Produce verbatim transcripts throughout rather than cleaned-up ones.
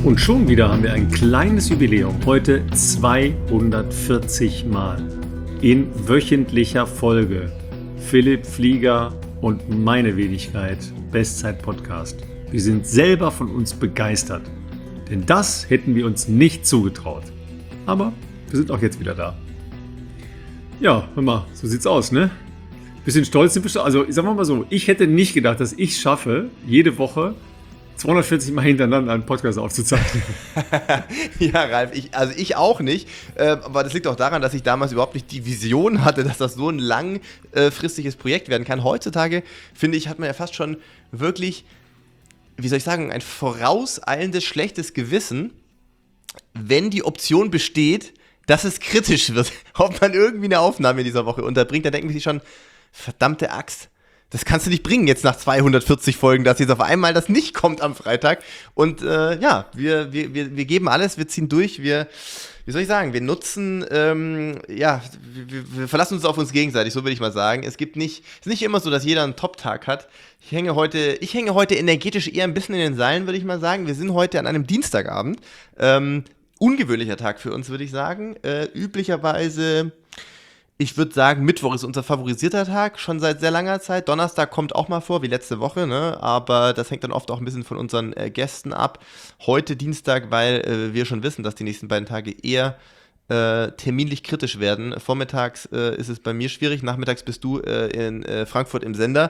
Und schon wieder haben wir ein kleines Jubiläum, heute zweihundertvierzig Mal in wöchentlicher Folge. Philipp Flieger und meine Wenigkeit, Bestzeit-Podcast. Wir sind selber von uns begeistert, denn das hätten wir uns nicht zugetraut. Aber wir sind auch jetzt wieder da. Ja, hör mal, so sieht's aus, ne? Bisschen stolz sind wir schon. Also, sagen wir mal so, ich hätte nicht gedacht, dass ich es schaffe, jede Woche zweihundertvierzig Mal hintereinander einen Podcast aufzuzeichnen. Ja, Ralf, ich, also ich auch nicht. Äh, aber das liegt auch daran, dass ich damals überhaupt nicht die Vision hatte, dass das so ein langfristiges Projekt werden kann. Heutzutage, finde ich, hat man ja fast schon wirklich, wie soll ich sagen, ein vorauseilendes schlechtes Gewissen, wenn die Option besteht, dass es kritisch wird, ob man irgendwie eine Aufnahme in dieser Woche unterbringt. Da denken wir sich schon, verdammte Axt. Das kannst du nicht bringen jetzt nach zweihundertvierzig Folgen, dass jetzt auf einmal das nicht kommt am Freitag. Und äh, ja, wir, wir, wir, wir geben alles, wir ziehen durch, wir, wie soll ich sagen, wir nutzen, ähm, ja, wir, wir verlassen uns auf uns gegenseitig, so würde ich mal sagen. Es gibt nicht, es ist nicht immer so, dass jeder einen Top-Tag hat. Ich hänge heute, ich hänge heute energetisch eher ein bisschen in den Seilen, würde ich mal sagen. Wir sind heute an einem Dienstagabend. Ähm, ungewöhnlicher Tag für uns, würde ich sagen. Äh, üblicherweise... Ich würde sagen, Mittwoch ist unser favorisierter Tag, schon seit sehr langer Zeit. Donnerstag kommt auch mal vor, wie letzte Woche, ne? Aber das hängt dann oft auch ein bisschen von unseren äh, Gästen ab. Heute Dienstag, weil äh, wir schon wissen, dass die nächsten beiden Tage eher äh, terminlich kritisch werden. Vormittags äh, ist es bei mir schwierig, nachmittags bist du äh, in äh, Frankfurt im Sender.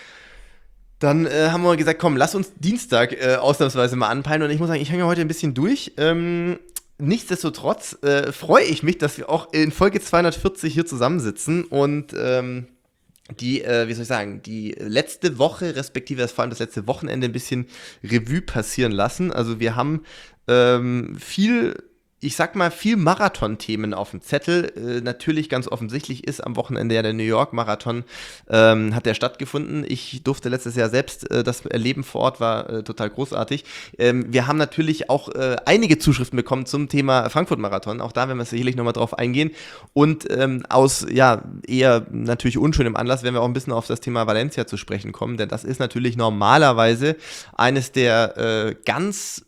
Dann äh, haben wir gesagt, komm, lass uns Dienstag äh, ausnahmsweise mal anpeilen. Und ich muss sagen, ich hänge heute ein bisschen durch. Ähm, Nichtsdestotrotz äh, freue ich mich, dass wir auch in Folge zweihundertvierzig hier zusammensitzen und ähm, die, äh, wie soll ich sagen, die letzte Woche, respektive vor allem das letzte Wochenende ein bisschen Revue passieren lassen. Also wir haben ähm, viel, ich sag mal, viel Marathon-Themen auf dem Zettel. Äh, natürlich ganz offensichtlich ist am Wochenende ja der New York-Marathon, ähm, hat der stattgefunden. Ich durfte letztes Jahr selbst äh, das erleben vor Ort, war äh, total großartig. Ähm, wir haben natürlich auch äh, einige Zuschriften bekommen zum Thema Frankfurt-Marathon. Auch da werden wir sicherlich nochmal drauf eingehen. Und ähm, aus, ja, eher natürlich unschönem Anlass werden wir auch ein bisschen auf das Thema Valencia zu sprechen kommen, denn das ist natürlich normalerweise eines der äh, ganz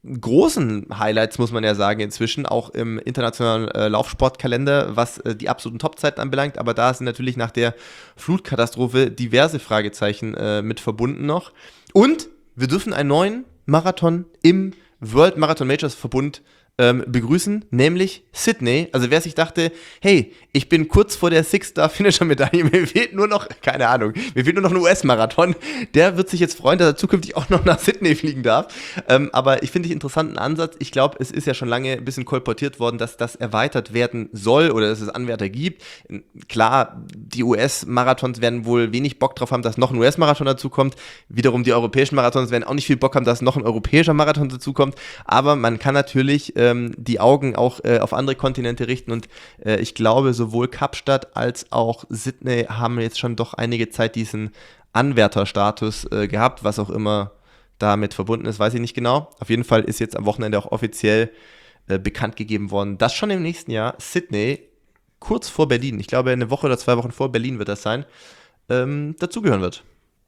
großen Highlights, muss man ja sagen, inzwischen, auch im internationalen äh, Laufsportkalender, was äh, die absoluten Topzeiten anbelangt, aber da sind natürlich nach der Flutkatastrophe diverse Fragezeichen äh, mit verbunden noch. Und wir dürfen einen neuen Marathon im World Marathon Majors Verbund ähm, begrüßen, nämlich Sydney. Also wer sich dachte, hey, ich bin kurz vor der Six-Star-Finisher-Medaille, mir fehlt nur noch, keine Ahnung, mir fehlt nur noch ein U S-Marathon, der wird sich jetzt freuen, dass er zukünftig auch noch nach Sydney fliegen darf. Ähm, aber ich finde den interessanten Ansatz. Ich glaube, es ist ja schon lange ein bisschen kolportiert worden, dass das erweitert werden soll oder dass es Anwärter gibt. Klar, die U S-Marathons werden wohl wenig Bock drauf haben, dass noch ein U S-Marathon dazukommt. Wiederum die europäischen Marathons werden auch nicht viel Bock haben, dass noch ein europäischer Marathon dazukommt. Aber man kann natürlich ähm, die Augen auch äh, auf andere Kontinente richten und äh, ich glaube, sowohl Kapstadt als auch Sydney haben jetzt schon doch einige Zeit diesen Anwärterstatus äh, gehabt, was auch immer damit verbunden ist, weiß ich nicht genau. Auf jeden Fall ist jetzt am Wochenende auch offiziell äh, bekannt gegeben worden, dass schon im nächsten Jahr Sydney kurz vor Berlin, ich glaube eine Woche oder zwei Wochen vor Berlin wird das sein, ähm, dazugehören wird.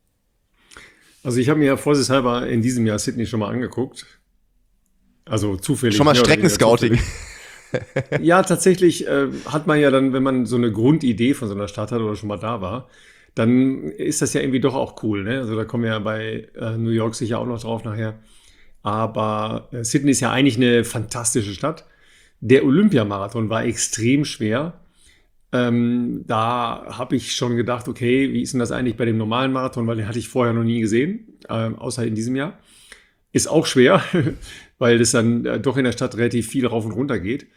Also ich habe mir ja vorsichtshalber in diesem Jahr Sydney schon mal angeguckt. Also zufällig. Schon mal Streckenscouting. Ja, tatsächlich äh, hat man ja dann, wenn man so eine Grundidee von so einer Stadt hat oder schon mal da war, dann ist das ja irgendwie doch auch cool, ne? Also da kommen wir ja bei äh, New York sicher auch noch drauf nachher. Aber äh, Sydney ist ja eigentlich eine fantastische Stadt. Der Olympiamarathon war extrem schwer. Ähm, da habe ich schon gedacht, okay, wie ist denn das eigentlich bei dem normalen Marathon? Weil den hatte ich vorher noch nie gesehen, äh, außer in diesem Jahr. Ist auch schwer, weil das dann äh, doch in der Stadt relativ viel rauf und runter geht.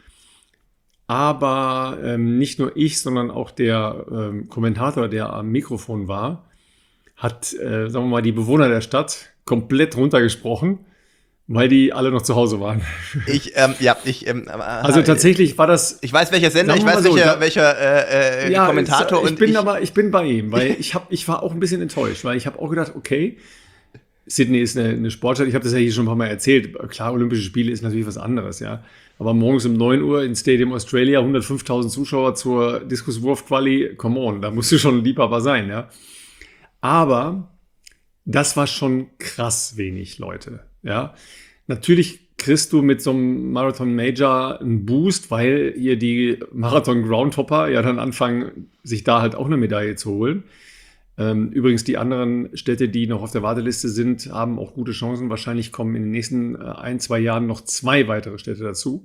Aber ähm, nicht nur ich, sondern auch der ähm, Kommentator, der am Mikrofon war, hat, äh, sagen wir mal, die Bewohner der Stadt komplett runtergesprochen, weil die alle noch zu Hause waren. Ich, ähm, ja, ich, ähm, also tatsächlich war das. Ich weiß welcher Sender, ich weiß so, welcher, da, welcher äh, äh, ja, Kommentator. Ich und bin ich, aber, ich bin bei ihm, weil ich habe, ich war auch ein bisschen enttäuscht, weil ich habe auch gedacht, okay, Sydney ist eine, eine Sportstadt. Ich habe das ja hier schon ein paar Mal erzählt. Klar, Olympische Spiele ist natürlich was anderes, ja. Aber morgens um neun Uhr in Stadium Australia, hundertfünftausend Zuschauer zur Diskuswurf-Quali, come on, da musst du schon ein Liebhaber sein, ja. Aber das war schon krass wenig Leute, ja. Natürlich kriegst du mit so einem Marathon Major einen Boost, weil hier die Marathon Groundhopper ja dann anfangen, sich da halt auch eine Medaille zu holen. Ähm, übrigens, die anderen Städte, die noch auf der Warteliste sind, haben auch gute Chancen. Wahrscheinlich kommen in den nächsten äh, ein, zwei Jahren noch zwei weitere Städte dazu.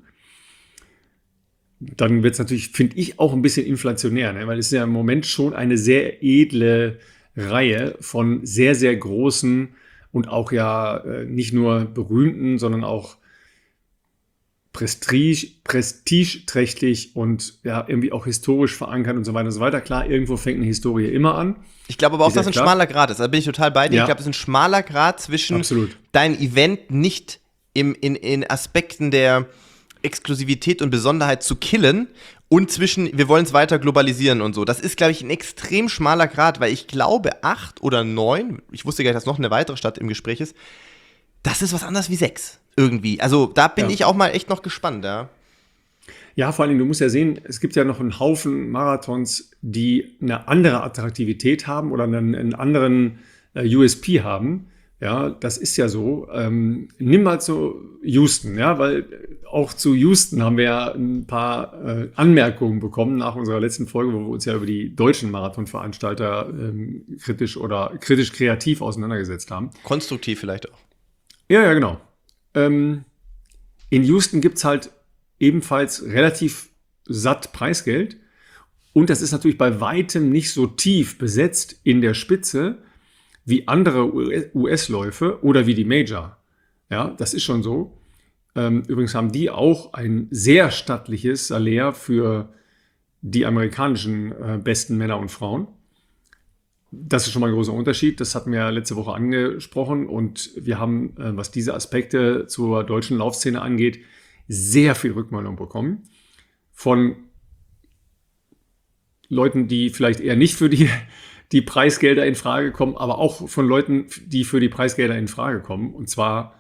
Dann wird es natürlich, finde ich, auch ein bisschen inflationär, ne? Weil es ist ja im Moment schon eine sehr edle Reihe von sehr, sehr großen und auch ja äh, nicht nur berühmten, sondern auch Prestige, prestigeträchtig und ja irgendwie auch historisch verankert und so weiter und so weiter. Klar, irgendwo fängt eine Historie immer an. Ich glaube aber auch, Ist ja dass ein klar. schmaler Grad ist. Da bin ich total bei dir. Ja. Ich glaube, es ist ein schmaler Grad zwischen Absolut. dein Event nicht im, in, in Aspekten der Exklusivität und Besonderheit zu killen und zwischen, wir wollen es weiter globalisieren und so. Das ist, glaube ich, ein extrem schmaler Grad, weil ich glaube, acht oder neun, ich wusste gar nicht, dass noch eine weitere Stadt im Gespräch ist, das ist was anderes wie sechs irgendwie. Also da bin Ja. ich auch mal echt noch gespannt, ja. Ja, vor allem, du musst ja sehen, es gibt ja noch einen Haufen Marathons, die eine andere Attraktivität haben oder einen, einen anderen äh, U S P haben. Ja, das ist ja so. Ähm, nimm mal zu Houston, ja, weil auch zu Houston haben wir ja ein paar äh, Anmerkungen bekommen nach unserer letzten Folge, wo wir uns ja über die deutschen Marathonveranstalter ähm, kritisch oder kritisch kreativ auseinandergesetzt haben. Konstruktiv vielleicht auch. Ja, ja, genau. Ähm, in Houston gibt es halt ebenfalls relativ satt Preisgeld. Und das ist natürlich bei weitem nicht so tief besetzt in der Spitze wie andere U S-Läufe oder wie die Major. Ja, das ist schon so. Ähm, übrigens haben die auch ein sehr stattliches Salär für die amerikanischen äh, besten Männer und Frauen. Das ist schon mal ein großer Unterschied. Das hatten wir ja letzte Woche angesprochen. Und wir haben, äh, was diese Aspekte zur deutschen Laufszene angeht, sehr viel Rückmeldung bekommen von Leuten, die vielleicht eher nicht für die, die Preisgelder in Frage kommen, aber auch von Leuten, die für die Preisgelder in Frage kommen. Und zwar,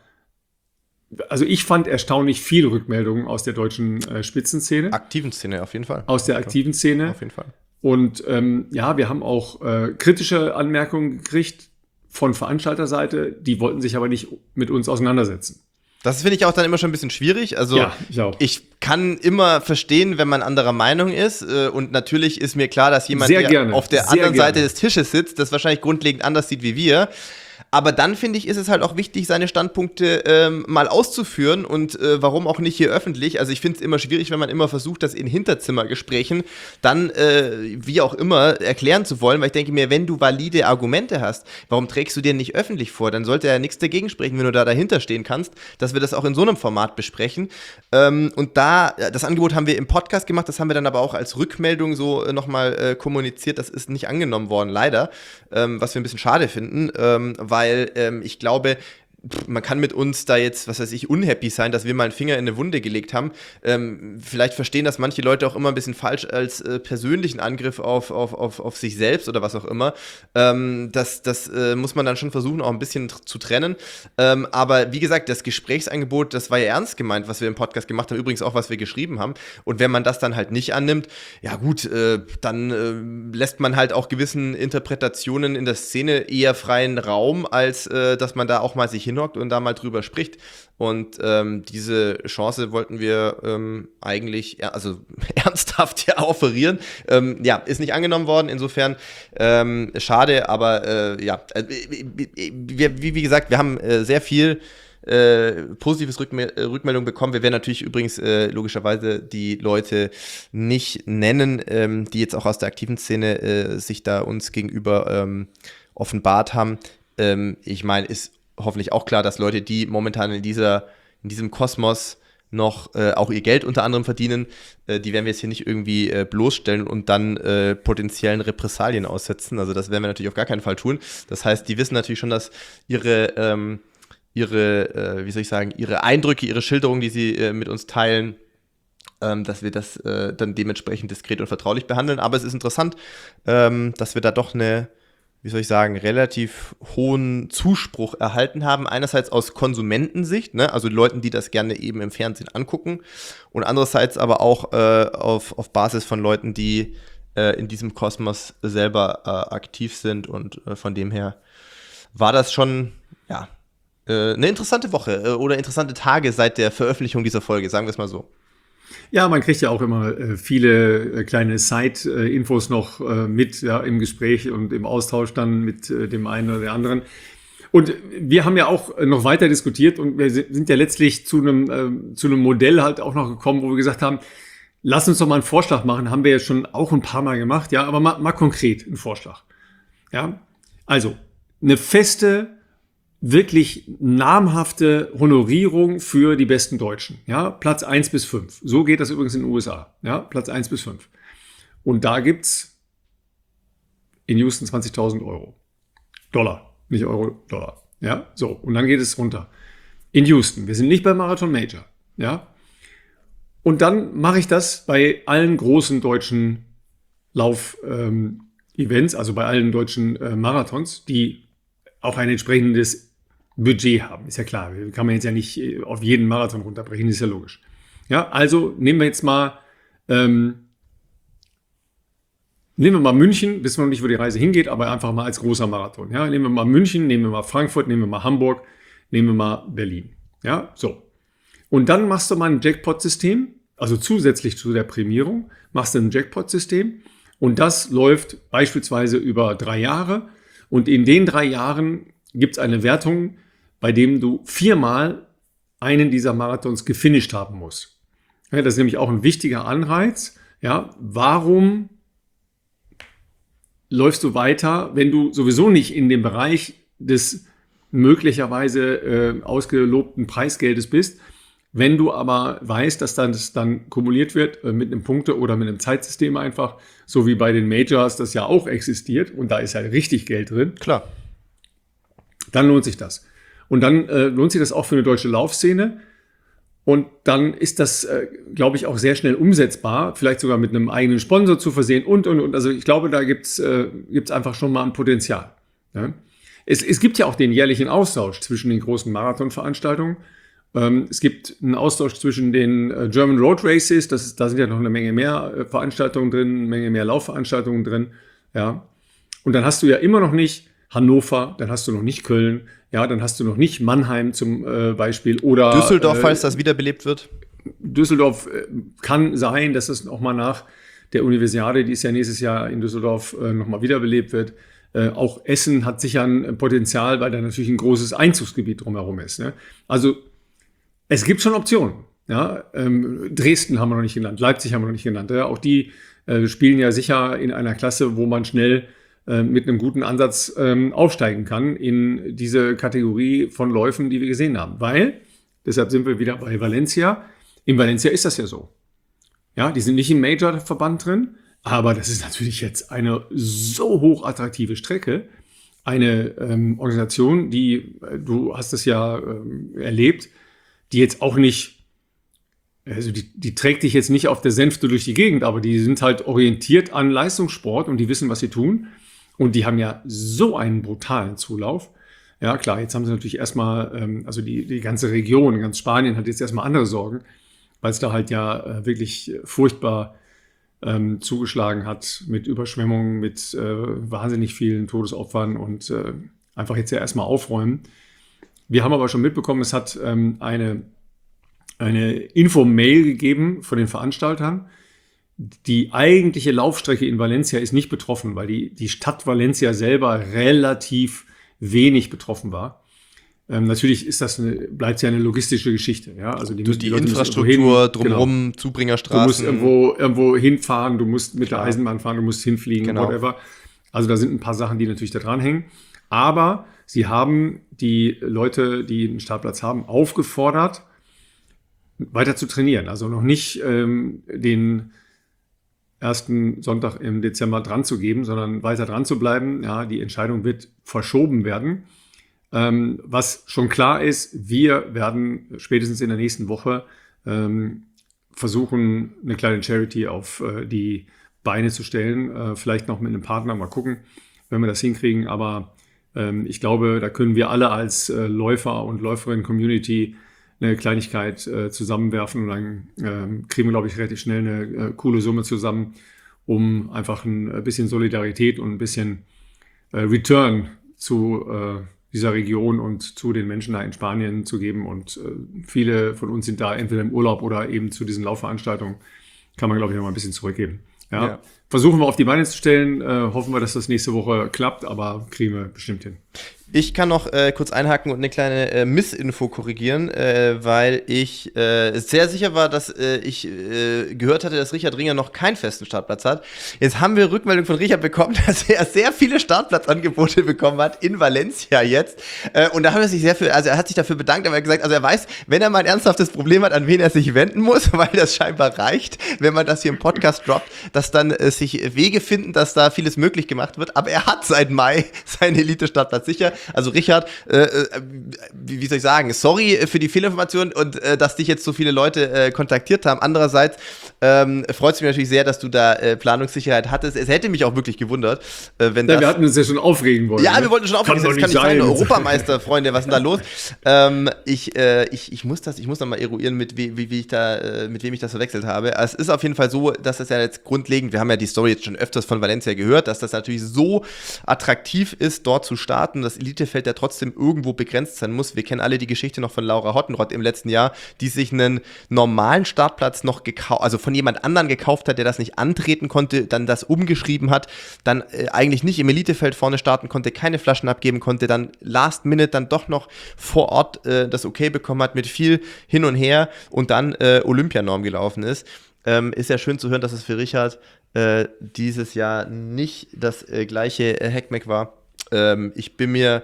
also ich fand erstaunlich viele Rückmeldungen aus der deutschen äh, Spitzenszene. Aktiven Szene auf jeden Fall. Aus der aktiven Szene. Auf jeden Fall. Und ähm, ja, wir haben auch äh, kritische Anmerkungen gekriegt von Veranstalterseite, die wollten sich aber nicht mit uns auseinandersetzen. Das finde ich auch dann immer schon ein bisschen schwierig. Also Ja, ich auch. ich kann immer verstehen, wenn man anderer Meinung ist. äh, Und natürlich ist mir klar, dass jemand, Sehr der gerne, auf der sehr anderen gerne. Seite des Tisches sitzt, das wahrscheinlich grundlegend anders sieht wie wir. Aber dann, finde ich, ist es halt auch wichtig, seine Standpunkte ähm, mal auszuführen und äh, warum auch nicht hier öffentlich. Also ich finde es immer schwierig, wenn man immer versucht, das in Hinterzimmergesprächen dann, äh, wie auch immer, erklären zu wollen, weil ich denke mir, wenn du valide Argumente hast, warum trägst du dir nicht öffentlich vor? Dann sollte ja nichts dagegen sprechen, wenn du da dahinter stehen kannst, dass wir das auch in so einem Format besprechen. Ähm, und da, das Angebot haben wir im Podcast gemacht, das haben wir dann aber auch als Rückmeldung so äh, nochmal äh, kommuniziert, das ist nicht angenommen worden, leider, ähm, was wir ein bisschen schade finden, ähm, weil Weil ähm, ich glaube, pff, man kann mit uns da jetzt, was weiß ich, unhappy sein, dass wir mal einen Finger in eine Wunde gelegt haben. Ähm, vielleicht verstehen das manche Leute auch immer ein bisschen falsch als äh, persönlichen Angriff auf, auf, auf, auf sich selbst oder was auch immer. Ähm, das das äh, muss man dann schon versuchen, auch ein bisschen tr- zu trennen. Ähm, aber wie gesagt, das Gesprächsangebot, das war ja ernst gemeint, was wir im Podcast gemacht haben, übrigens auch, was wir geschrieben haben. Und wenn man das dann halt nicht annimmt, ja gut, äh, dann äh, lässt man halt auch gewissen Interpretationen in der Szene eher freien Raum, als äh, dass man da auch mal sich hinhockt und da mal drüber spricht. Und ähm, diese Chance wollten wir ähm, eigentlich, ja, also ernsthaft ja offerieren. Ähm, ja, ist nicht angenommen worden, insofern ähm, schade, aber äh, ja, äh, wir, wie, wie gesagt, wir haben äh, sehr viel Äh, positives Rückmel- Rückmeldung bekommen. Wir werden natürlich übrigens äh, logischerweise die Leute nicht nennen, ähm, die jetzt auch aus der aktiven Szene äh, sich da uns gegenüber ähm, offenbart haben. Ähm, ich meine, ist hoffentlich auch klar, dass Leute, die momentan in dieser, in diesem Kosmos noch äh, auch ihr Geld unter anderem verdienen, äh, die werden wir jetzt hier nicht irgendwie äh, bloßstellen und dann äh, potenziellen Repressalien aussetzen. Also das werden wir natürlich auf gar keinen Fall tun. Das heißt, die wissen natürlich schon, dass ihre ähm, ihre, äh, wie soll ich sagen, ihre Eindrücke, ihre Schilderungen, die sie äh, mit uns teilen, ähm, dass wir das äh, dann dementsprechend diskret und vertraulich behandeln. Aber es ist interessant, ähm, dass wir da doch eine, wie soll ich sagen, relativ hohen Zuspruch erhalten haben. Einerseits aus Konsumentensicht, ne? Also Leuten, die das gerne eben im Fernsehen angucken. Und andererseits aber auch äh, auf, auf Basis von Leuten, die äh, in diesem Kosmos selber äh, aktiv sind. Und äh, von dem her war das schon, ja, äh, eine interessante Woche äh, oder interessante Tage seit der Veröffentlichung dieser Folge, sagen wir es mal so. Ja, man kriegt ja auch immer äh, viele äh, kleine Side-Infos noch äh, mit, ja, im Gespräch und im Austausch dann mit äh, dem einen oder der anderen. Und wir haben ja auch noch weiter diskutiert und wir sind ja letztlich zu einem, äh, zu einem Modell halt auch noch gekommen, wo wir gesagt haben, lass uns doch mal einen Vorschlag machen. Haben wir ja schon auch ein paar Mal gemacht, ja, aber mal, mal konkret einen Vorschlag. Ja, also eine feste, wirklich namhafte Honorierung für die besten Deutschen. Ja, Platz eins bis fünf. So geht das übrigens in den U S A. Ja, Platz eins bis fünf. Und da gibt's in Houston zwanzigtausend Euro. Dollar, nicht Euro, Dollar. Ja, so. Und dann geht es runter. In Houston. Wir sind nicht beim Marathon Major. Ja. Und dann mache ich das bei allen großen deutschen Lauf-Events, ähm, also bei allen deutschen äh, Marathons, die auch ein entsprechendes Budget haben. Ist ja klar, kann man jetzt ja nicht auf jeden Marathon runterbrechen, ist ja logisch. Ja, also nehmen wir jetzt mal, ähm, nehmen wir mal München, wissen wir noch nicht, wo die Reise hingeht, aber einfach mal als großer Marathon. Ja, nehmen wir mal München, nehmen wir mal Frankfurt, nehmen wir mal Hamburg, nehmen wir mal Berlin. Ja, so. Und dann machst du mal ein Jackpot-System, also zusätzlich zu der Prämierung, machst du ein Jackpot-System und das läuft beispielsweise über drei Jahre und in den drei Jahren gibt es eine Wertung, bei dem du viermal einen dieser Marathons gefinisht haben musst. Ja, das ist nämlich auch ein wichtiger Anreiz. Ja, warum läufst du weiter, wenn du sowieso nicht in dem Bereich des möglicherweise äh, ausgelobten Preisgeldes bist? Wenn du aber weißt, dass dann, das dann kumuliert wird äh, mit einem Punkte- oder mit einem Zeitsystem einfach, so wie bei den Majors das ja auch existiert und da ist ja richtig Geld drin. Klar. Dann lohnt sich das. Und dann äh, lohnt sich das auch für eine deutsche Laufszene. Und dann ist das, äh, glaube ich, auch sehr schnell umsetzbar, vielleicht sogar mit einem eigenen Sponsor zu versehen und, und, und. Also ich glaube, da gibt's äh, gibt's einfach schon mal ein Potenzial. Ja? Es, es gibt ja auch den jährlichen Austausch zwischen den großen Marathonveranstaltungen. Ähm, es gibt einen Austausch zwischen den äh, German Road Races, das ist, da sind ja noch eine Menge mehr äh, Veranstaltungen drin, eine Menge mehr Laufveranstaltungen drin. Ja? Und dann hast du ja immer noch nicht Hannover, dann hast du noch nicht Köln, ja, dann hast du noch nicht Mannheim zum äh, Beispiel oder Düsseldorf, äh, falls das wiederbelebt wird. Düsseldorf äh, kann sein, dass es auch mal nach der Universiade, die ist ja nächstes Jahr in Düsseldorf, äh, nochmal wiederbelebt wird. Äh, auch Essen hat sicher ein Potenzial, weil da natürlich ein großes Einzugsgebiet drumherum ist. Ne? Also es gibt schon Optionen. Ja? Ähm, Dresden haben wir noch nicht genannt, Leipzig haben wir noch nicht genannt. Ja? Auch die äh, spielen ja sicher in einer Klasse, wo man schnell mit einem guten Ansatz ähm, aufsteigen kann in diese Kategorie von Läufen, die wir gesehen haben. Weil, deshalb sind wir wieder bei Valencia, in Valencia ist das ja so. Ja, die sind nicht im Major-Verband drin, aber das ist natürlich jetzt eine so hochattraktive Strecke, eine ähm, Organisation, die, äh, du hast es ja ähm, erlebt, die jetzt auch nicht, also die, die trägt dich jetzt nicht auf der Sänfte durch die Gegend, aber die sind halt orientiert an Leistungssport und die wissen, was sie tun. Und die haben ja so einen brutalen Zulauf. Ja, klar, jetzt haben sie natürlich erstmal, ähm, also die, die ganze Region, ganz Spanien hat jetzt erstmal andere Sorgen, weil es da halt ja äh, wirklich furchtbar ähm, zugeschlagen hat mit Überschwemmungen, mit äh, wahnsinnig vielen Todesopfern und äh, einfach jetzt ja erstmal aufräumen. Wir haben aber schon mitbekommen, es hat ähm, eine, eine Info-Mail gegeben von den Veranstaltern. Die eigentliche Laufstrecke in Valencia ist nicht betroffen, weil die, die Stadt Valencia selber relativ wenig betroffen war. Ähm, natürlich ist das eine, bleibt es ja eine logistische Geschichte. Ja? Also die, die, die, die Leute Infrastruktur hin, drumherum, genau. Zubringerstraßen. Du musst irgendwo, irgendwo hinfahren, du musst mit Klar. der Eisenbahn fahren, du musst hinfliegen, genau. whatever. Also da sind ein paar Sachen, die natürlich da dranhängen. Aber sie haben die Leute, die einen Startplatz haben, aufgefordert, weiter zu trainieren. Also noch nicht ähm, den ersten Sonntag im Dezember dran zu geben, sondern weiter dran zu bleiben. Ja, die Entscheidung wird verschoben werden. Ähm, was schon klar ist, wir werden spätestens in der nächsten Woche ähm, versuchen, eine kleine Charity auf äh, die Beine zu stellen. Äh, vielleicht noch mit einem Partner, mal gucken, wenn wir das hinkriegen. Aber ähm, ich glaube, da können wir alle als äh, Läufer und Läuferin-Community eine Kleinigkeit äh, zusammenwerfen und dann äh, kriegen wir, glaube ich, relativ schnell eine äh, coole Summe zusammen, um einfach ein bisschen Solidarität und ein bisschen äh, Return zu, äh, dieser Region und zu den Menschen da in Spanien zu geben. Und äh, viele von uns sind da entweder im Urlaub oder eben zu diesen Laufveranstaltungen. Kann man, glaube ich, noch mal ein bisschen zurückgeben. Ja. Ja. Versuchen wir auf die Beine zu stellen. Äh, hoffen wir, dass das nächste Woche klappt, aber kriegen wir bestimmt hin. Ich kann noch äh, kurz einhaken und eine kleine äh, Missinfo korrigieren, äh, weil ich äh, sehr sicher war, dass äh, ich äh, gehört hatte, dass Richard Ringer noch keinen festen Startplatz hat. Jetzt haben wir Rückmeldung von Richard bekommen, dass er sehr viele Startplatzangebote bekommen hat in Valencia jetzt. Äh, und da hat er sich sehr für, also er hat sich dafür bedankt, aber er hat gesagt, also er weiß, wenn er mal ein ernsthaftes Problem hat, an wen er sich wenden muss, weil das scheinbar reicht, wenn man das hier im Podcast droppt, dass dann äh, sich Wege finden, dass da vieles möglich gemacht wird. Aber er hat seit Mai seinen Elite-Startplatz sicher. Also Richard, äh, wie, wie soll ich sagen, sorry für die Fehlinformation und äh, dass dich jetzt so viele Leute äh, kontaktiert haben. Andererseits ähm, freut es mich natürlich sehr, dass du da äh, Planungssicherheit hattest. Es hätte mich auch wirklich gewundert, äh, wenn ja, das... Wir hatten uns ja schon aufregen wollen. Ja, ne? wir wollten schon aufregen. Kann das kann nicht sein, Europameister, Freunde, was ist denn da los? ähm, ich, äh, ich, ich muss das, ich muss noch mal eruieren, mit, wie, wie ich da, äh, mit wem ich das verwechselt habe. Es ist auf jeden Fall so, dass das ja jetzt grundlegend, wir haben ja die Story jetzt schon öfters von Valencia gehört, dass das natürlich so attraktiv ist, dort zu starten, das Elitefeld ja trotzdem irgendwo begrenzt sein muss. Wir kennen alle die Geschichte noch von Laura Hottenrott im letzten Jahr, die sich einen normalen Startplatz noch gekauft, also von jemand anderen gekauft hat, der das nicht antreten konnte, dann das umgeschrieben hat, dann äh, eigentlich nicht im Elitefeld vorne starten konnte, keine Flaschen abgeben konnte, dann last minute dann doch noch vor Ort äh, das Okay bekommen hat mit viel hin und her und dann äh, Olympianorm gelaufen ist. Ähm, ist ja schön zu hören, dass es für Richard äh, dieses Jahr nicht das äh, gleiche äh, Heckmeck war. Ähm, ich bin mir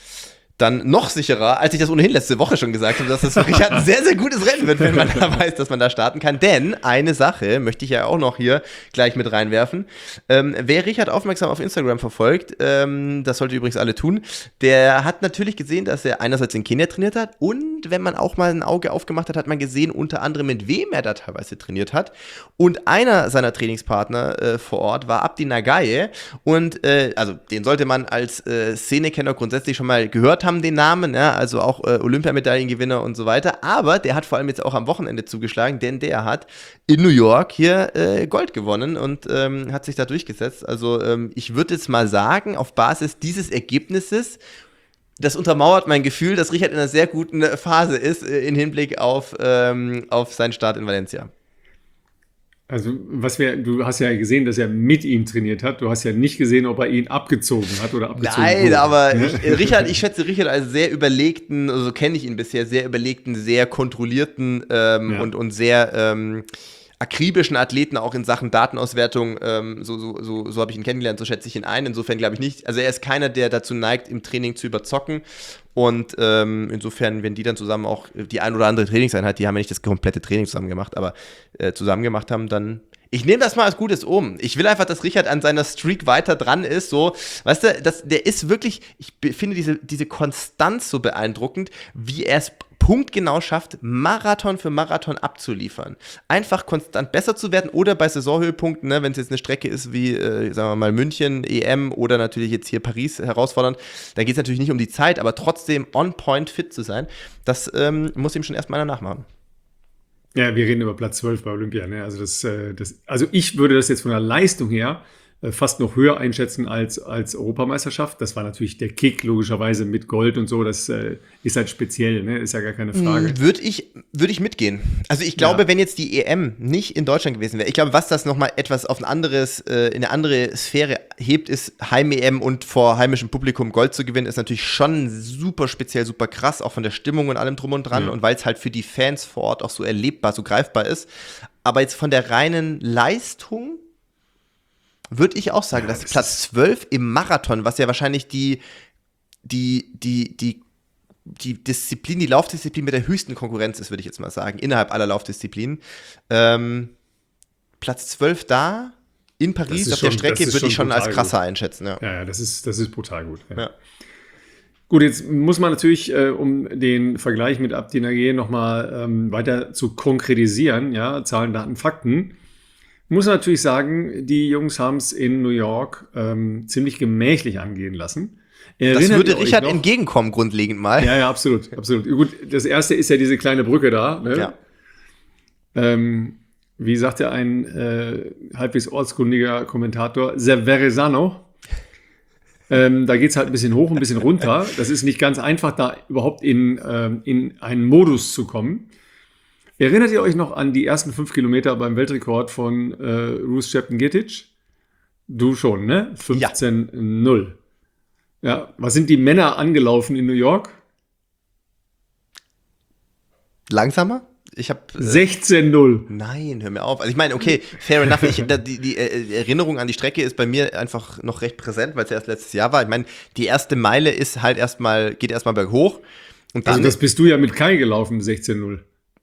dann noch sicherer, als ich das ohnehin letzte Woche schon gesagt habe, dass das für Richard ein sehr, sehr gutes Rennen wird, wenn man da weiß, dass man da starten kann. Denn eine Sache möchte ich ja auch noch hier gleich mit reinwerfen. Ähm, wer Richard aufmerksam auf Instagram verfolgt, ähm, das sollte übrigens alle tun, der hat natürlich gesehen, dass er einerseits in Kenia trainiert hat und wenn man auch mal ein Auge aufgemacht hat, hat man gesehen, unter anderem mit wem er da teilweise trainiert hat. Und einer seiner Trainingspartner äh, vor Ort war Abdi Nagaye und äh, also den sollte man als äh, Szenekenner grundsätzlich schon mal gehört haben, haben den Namen, ja, also auch äh, Olympiamedaillengewinner und so weiter, aber der hat vor allem jetzt auch am Wochenende zugeschlagen, denn der hat in New York hier äh, Gold gewonnen und ähm, hat sich da durchgesetzt. Also ähm, ich würde jetzt mal sagen, auf Basis dieses Ergebnisses, das untermauert mein Gefühl, dass Richard in einer sehr guten Phase ist äh, im Hinblick auf, ähm, auf seinen Start in Valencia. Also, was wir, du hast ja gesehen, dass er mit ihm trainiert hat. Du hast ja nicht gesehen, ob er ihn abgezogen hat oder abgezogen Nein, wurde. aber ich, Richard, ich schätze Richard als sehr überlegten, so also kenne ich ihn bisher, sehr überlegten, sehr kontrollierten ähm, ja. und, und sehr ähm, akribischen Athleten auch in Sachen Datenauswertung. Ähm, so so, so, so habe ich ihn kennengelernt, so schätze ich ihn ein. Insofern glaube ich nicht. Also er ist keiner, der dazu neigt, im Training zu überzocken. Und ähm, insofern, wenn die dann zusammen auch die ein oder andere Trainingseinheit, die haben ja nicht das komplette Training zusammen gemacht, aber äh, zusammen gemacht haben, dann ich nehme das mal als Gutes um. Ich will einfach, dass Richard an seiner Streak weiter dran ist, so, weißt du, das, der ist wirklich, ich finde diese, diese Konstanz so beeindruckend, wie er es punktgenau schafft, Marathon für Marathon abzuliefern. Einfach konstant besser zu werden oder bei Saisonhöhepunkten, ne, wenn es jetzt eine Strecke ist wie, äh, sagen wir mal, München, E M oder natürlich jetzt hier Paris herausfordernd, dann geht es natürlich nicht um die Zeit, aber trotzdem on point fit zu sein, das ähm, muss ihm schon erstmal einer nachmachen. Ja, wir reden über Platz zwölf bei Olympia. Ne? Also, das, das, also ich würde das jetzt von der Leistung her fast noch höher einschätzen als, als Europameisterschaft. Das war natürlich der Kick, logischerweise mit Gold und so. Das äh, ist halt speziell, ne? Ist ja gar keine Frage. Würde ich, würd ich mitgehen. Also ich glaube, ja. wenn jetzt die E M nicht in Deutschland gewesen wäre, ich glaube, was das nochmal etwas auf ein anderes, äh, in eine andere Sphäre hebt, ist Heim-E M und vor heimischem Publikum Gold zu gewinnen, ist natürlich schon super speziell, super krass, auch von der Stimmung und allem drum und dran. Ja. Und weil es halt für die Fans vor Ort auch so erlebbar, so greifbar ist. Aber jetzt von der reinen Leistung würde ich auch sagen, ja, dass das Platz zwölf im Marathon, was ja wahrscheinlich die, die, die, die, die Disziplin, die Laufdisziplin mit der höchsten Konkurrenz ist, würde ich jetzt mal sagen, innerhalb aller Laufdisziplinen. Ähm, Platz zwölf da, in Paris auf schon, der Strecke, würde ich schon als krasser gut. einschätzen. Ja, ja, ja das, ist, das ist brutal gut. Ja. Ja. Gut, jetzt muss man natürlich, äh, um den Vergleich mit Abdi Nagaye nochmal ähm, weiter zu konkretisieren, ja, Zahlen, Daten, Fakten, muss man natürlich sagen, die Jungs haben es in New York ähm, ziemlich gemächlich angehen lassen. Erinnert das würde Richard entgegenkommen, grundlegend mal. Ja, ja, absolut, absolut. Gut, das erste ist ja diese kleine Brücke da. Ne? Ja. Ähm, wie sagte ein äh, halbwegs ortskundiger Kommentator, Cerveresano. Ähm, da geht es halt ein bisschen hoch, ein bisschen runter. Das ist nicht ganz einfach, da überhaupt in, ähm, in einen Modus zu kommen. Erinnert ihr euch noch an die ersten fünf Kilometer beim Weltrekord von äh, Ruth Shepton-Getich? Du schon, ne? fünfzehn null. Ja, was sind die Männer angelaufen in New York? Langsamer? Ich habe äh, sechzehn null. Nein, hör mir auf. Also ich meine, okay, fair enough. Ich, da, die, die Erinnerung an die Strecke ist bei mir einfach noch recht präsent, weil es erst letztes Jahr war. Ich meine, die erste Meile ist halt erstmal, geht erstmal berghoch. Und dann also das bist du ja mit Kai gelaufen, sechzehn null.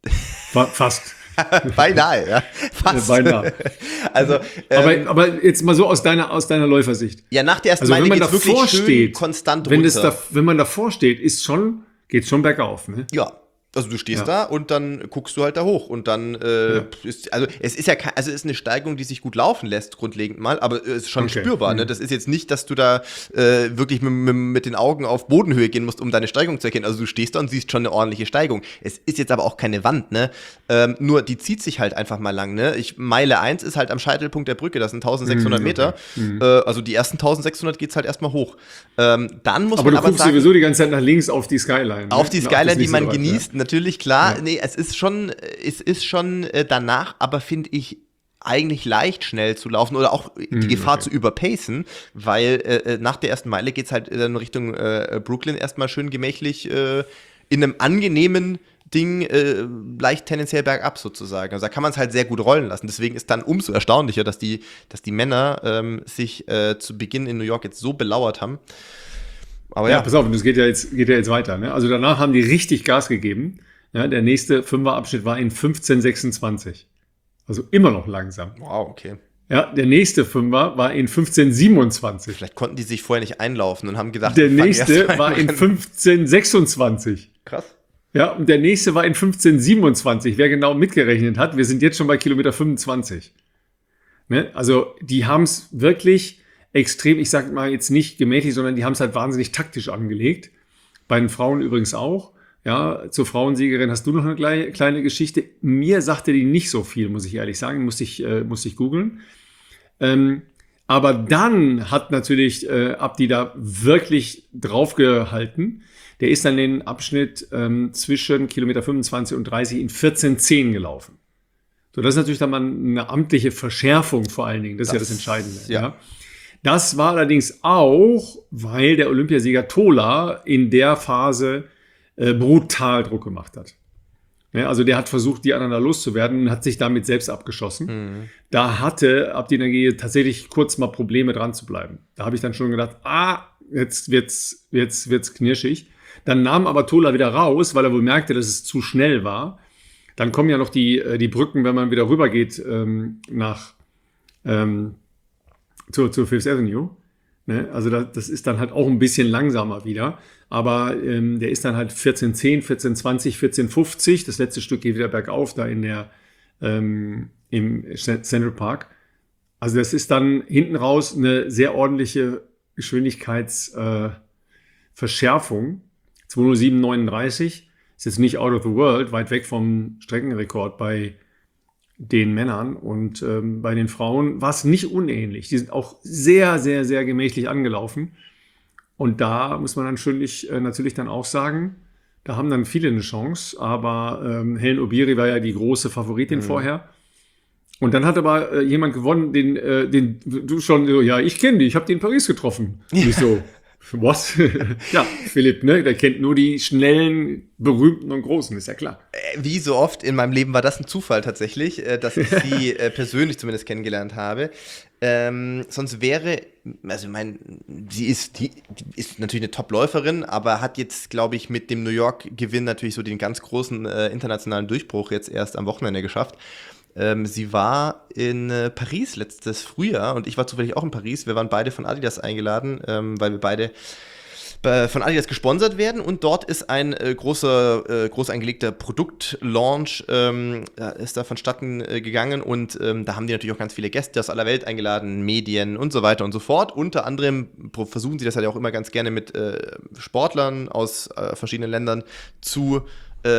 Fast. Beinahe, ja. Fast. Ja, beinahe. Also, ähm, aber, aber jetzt mal so aus deiner, aus deiner Läufersicht. Ja, nach der ersten also, Meile geht es wirklich schön steht, konstant wenn runter. Da, wenn man davor steht, ist schon, geht's schon bergauf. Ne? Ja. Also du stehst ja. da und dann guckst du halt da hoch und dann äh, ja. ist, also es ist ja ke- also es ist eine Steigung, die sich gut laufen lässt, grundlegend mal, aber es ist schon okay. spürbar, ne? Das ist jetzt nicht, dass du da äh, wirklich mit, mit, mit den Augen auf Bodenhöhe gehen musst, um deine Steigung zu erkennen. Also du stehst da und siehst schon eine ordentliche Steigung. Es ist jetzt aber auch keine Wand, ne? Ähm, nur die zieht sich halt einfach mal lang, ne? Ich, Meile eins ist halt am Scheitelpunkt der Brücke, das sind eintausendsechshundert mhm, Meter. Mhm. Äh, also die ersten eintausendsechshundert geht's halt erstmal hoch. Ähm, dann muss aber man du aber guckst sagen, sowieso die ganze Zeit nach links auf die Skyline. Auf ne? die Skyline, die man so genießt, ja. Natürlich, klar. Ja. Nee, es ist schon, es ist schon äh, danach, aber finde ich eigentlich leicht schnell zu laufen oder auch die mm, Gefahr okay. zu überpacen, weil äh, nach der ersten Meile geht es halt in Richtung äh, Brooklyn erstmal schön gemächlich äh, in einem angenehmen Ding äh, leicht tendenziell bergab sozusagen. Also da kann man es halt sehr gut rollen lassen. Deswegen ist dann umso erstaunlicher, dass die, dass die Männer ähm, sich äh, zu Beginn in New York jetzt so belauert haben. Aber ja, ja, pass auf, das geht ja jetzt, geht ja jetzt weiter. Ne? Also danach haben die richtig Gas gegeben. Ja, der nächste Fünferabschnitt war in fünfzehn sechsundzwanzig. Also immer noch langsam. Wow, okay. Ja, der nächste Fünfer war in fünfzehn siebenundzwanzig. Vielleicht konnten die sich vorher nicht einlaufen und haben gedacht, der nächste war in fünfzehn sechsundzwanzig. Krass. Ja, und der nächste war in fünfzehn siebenundzwanzig. Wer genau mitgerechnet hat, wir sind jetzt schon bei Kilometer fünfundzwanzig. Ne? Also die haben es wirklich extrem, ich sag mal jetzt nicht gemächlich, sondern die haben es halt wahnsinnig taktisch angelegt. Bei den Frauen übrigens auch. Ja, zur Frauensiegerin hast du noch eine kleine, kleine Geschichte. Mir sagte die nicht so viel, muss ich ehrlich sagen. Musste ich, äh, musste ich googeln. Ähm, aber dann hat natürlich äh, Abdi da wirklich draufgehalten. Der ist dann den Abschnitt ähm, zwischen Kilometer fünfundzwanzig und dreißig in vierzehn zehn gelaufen. So, das ist natürlich dann mal eine amtliche Verschärfung vor allen Dingen. Das, das ist ja das Entscheidende. Ja. Ja. Das war allerdings auch, weil der Olympiasieger Tola in der Phase äh, brutal Druck gemacht hat. Ja, also der hat versucht, die anderen da loszuwerden und hat sich damit selbst abgeschossen. Mhm. Da hatte Abdi Nagy tatsächlich kurz mal Probleme dran zu bleiben. Da habe ich dann schon gedacht, ah, jetzt wird's, jetzt wird's knirschig. Dann nahm aber Tola wieder raus, weil er wohl merkte, dass es zu schnell war. Dann kommen ja noch die, die Brücken, wenn man wieder rübergeht ähm, nach ähm, zur, zur Fifth Avenue. Ne? Also das, das ist dann halt auch ein bisschen langsamer wieder. Aber ähm, der ist dann halt vierzehn zehn, vierzehn zwanzig, vierzehn fünfzig. Das letzte Stück geht wieder bergauf, da in der ähm, im Central Park. Also das ist dann hinten raus eine sehr ordentliche Geschwindigkeitsverschärfung. Äh, zwei null sieben neununddreißig ist jetzt nicht out of the world, weit weg vom Streckenrekord bei den Männern. Und ähm, bei den Frauen war es nicht unähnlich. Die sind auch sehr, sehr, sehr gemächlich angelaufen. Und da muss man dann natürlich, äh, natürlich dann auch sagen, da haben dann viele eine Chance. Aber ähm, Hellen Obiri war ja die große Favoritin mhm. vorher. Und dann hat aber äh, jemand gewonnen, den, äh, den du schon so, ja, ich kenne die, ich habe die in Paris getroffen. Ja. Nicht so. Was? Ja, Philipp, ne? Der kennt nur die schnellen, berühmten und großen, ist ja klar. Wie so oft in meinem Leben war das ein Zufall tatsächlich, dass ich sie persönlich zumindest kennengelernt habe. Ähm, sonst wäre, also ich meine, sie ist, die, die ist natürlich eine Top-Läuferin, aber hat jetzt, glaube ich, mit dem New York-Gewinn natürlich so den ganz großen äh, internationalen Durchbruch jetzt erst am Wochenende geschafft. Ähm, sie war in äh, Paris letztes Frühjahr und ich war zufällig auch in Paris. Wir waren beide von Adidas eingeladen, ähm, weil wir beide äh, von Adidas gesponsert werden. Und dort ist ein äh, großer, äh, groß angelegter Produktlaunch ähm, ist da vonstatten äh, gegangen. Und ähm, da haben die natürlich auch ganz viele Gäste aus aller Welt eingeladen, Medien und so weiter und so fort. Unter anderem versuchen sie das halt auch immer ganz gerne mit äh, Sportlern aus äh, verschiedenen Ländern zu äh,